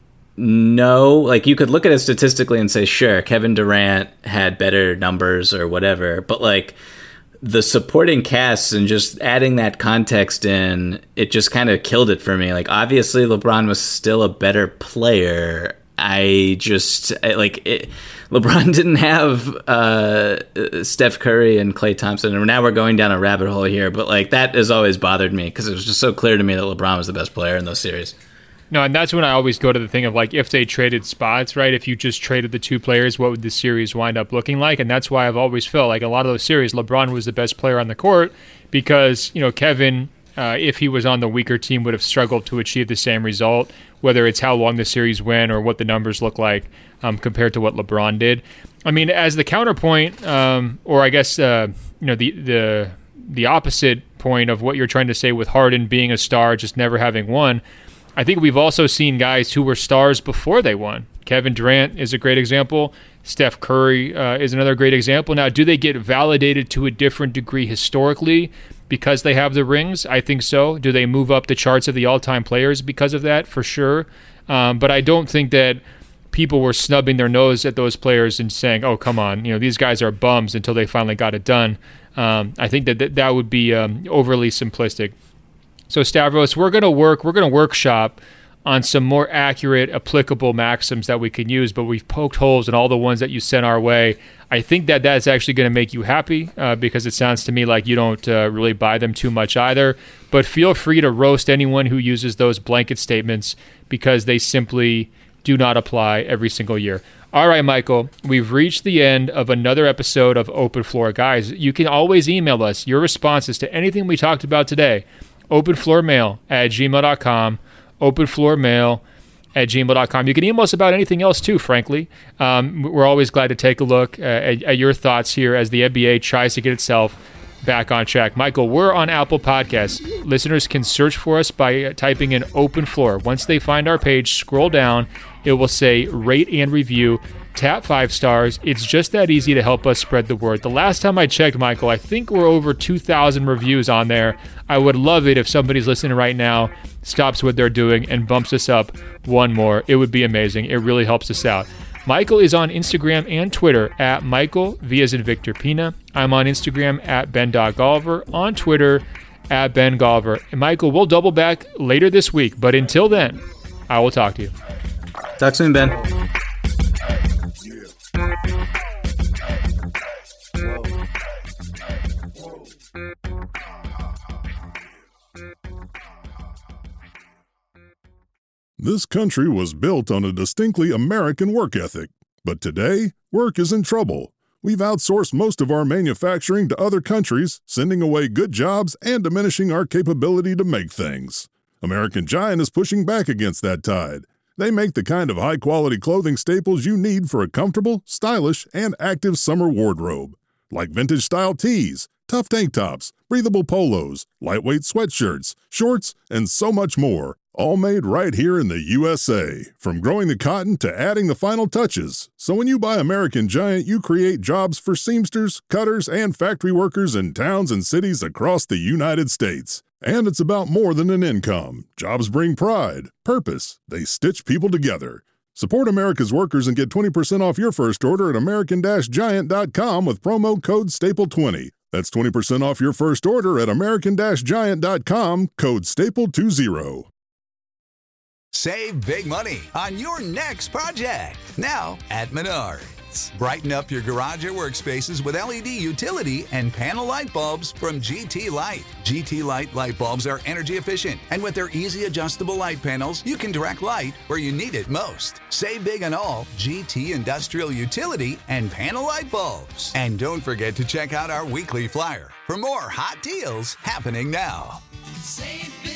no, like you could look at it statistically and say, sure, Kevin Durant had better numbers or whatever, but like the supporting cast and just adding that context in, it just kind of killed it for me. Like, obviously LeBron was still a better player. I just I, like it, LeBron didn't have uh, Steph Curry and Klay Thompson, and now we're going down a rabbit hole here. But like that has always bothered me because it was just so clear to me that LeBron was the best player in those series. No, and that's when I always go to the thing of like, if they traded spots, right? If you just traded the two players, what would the series wind up looking like? And that's why I've always felt like a lot of those series, LeBron was the best player on the court because, you know, Kevin, uh, if he was on the weaker team, would have struggled to achieve the same result, whether it's how long the series went or what the numbers look like um, compared to what LeBron did. I mean, as the counterpoint, um, or I guess, uh, you know, the the the opposite point of what you're trying to say with Harden being a star, just never having won, I think we've also seen guys who were stars before they won. Kevin Durant is a great example. Steph Curry uh, is another great example. Now, do they get validated to a different degree historically because they have the rings? I think so. Do they move up the charts of the all-time players because of that? For sure. Um, but I don't think that people were snubbing their nose at those players and saying, oh, come on, you know, these guys are bums until they finally got it done. Um, I think that th- that would be um, overly simplistic. So Stavros, we're going to work, we're going to workshop on some more accurate, applicable maxims that we can use, but we've poked holes in all the ones that you sent our way. I think that that's actually going to make you happy uh, because it sounds to me like you don't uh, really buy them too much either. But feel free to roast anyone who uses those blanket statements because they simply do not apply every single year. All right, Michael, we've reached the end of another episode of Open Floor. Guys, you can always email us your responses to anything we talked about today. openfloormail at gmail dot com, openfloormail at gmail dot com. You can email us about anything else too, frankly. Um, we're always glad to take a look uh, at, at your thoughts here as the N B A tries to get itself back on track. Michael, we're on Apple Podcasts. Listeners can search for us by typing in Open Floor. Once they find our page, scroll down. It will say rate and review. Tap five stars. It's just that easy to help us spread the word. The last time I checked, Michael, I think we're over two thousand reviews on there. I would love it if somebody's listening right now stops what they're doing and bumps us up one more. It would be amazing. It really helps us out. Michael is on Instagram and Twitter at Michael, V as in Victor Pina. I'm on Instagram at Ben.Golliver, on Twitter at Ben Golliver. And Michael, we'll double back later this week, but until then, I will talk to you. Talk soon, Ben. This country was built on a distinctly American work ethic, but today, work is in trouble. We've outsourced most of our manufacturing to other countries, sending away good jobs and diminishing our capability to make things. American Giant is pushing back against that tide. They make the kind of high-quality clothing staples you need for a comfortable, stylish, and active summer wardrobe. Like vintage-style tees, tough tank tops, breathable polos, lightweight sweatshirts, shorts, and so much more. All made right here in the U S A, from growing the cotton to adding the final touches. So when you buy American Giant, you create jobs for seamsters, cutters, and factory workers in towns and cities across the United States. And it's about more than an income. Jobs bring pride, purpose. They stitch people together. Support America's workers and get twenty percent off your first order at American Giant dot com with promo code staple twenty. That's twenty percent off your first order at American Giant dot com, code staple twenty. Save big money on your next project, now at Menards. Brighten up your garage or workspaces with L E D utility and panel light bulbs from G T Light. G T Light light bulbs are energy efficient, and with their easy adjustable light panels, you can direct light where you need it most. Save big on all G T industrial utility and panel light bulbs. And don't forget to check out our weekly flyer for more hot deals happening now. Save big.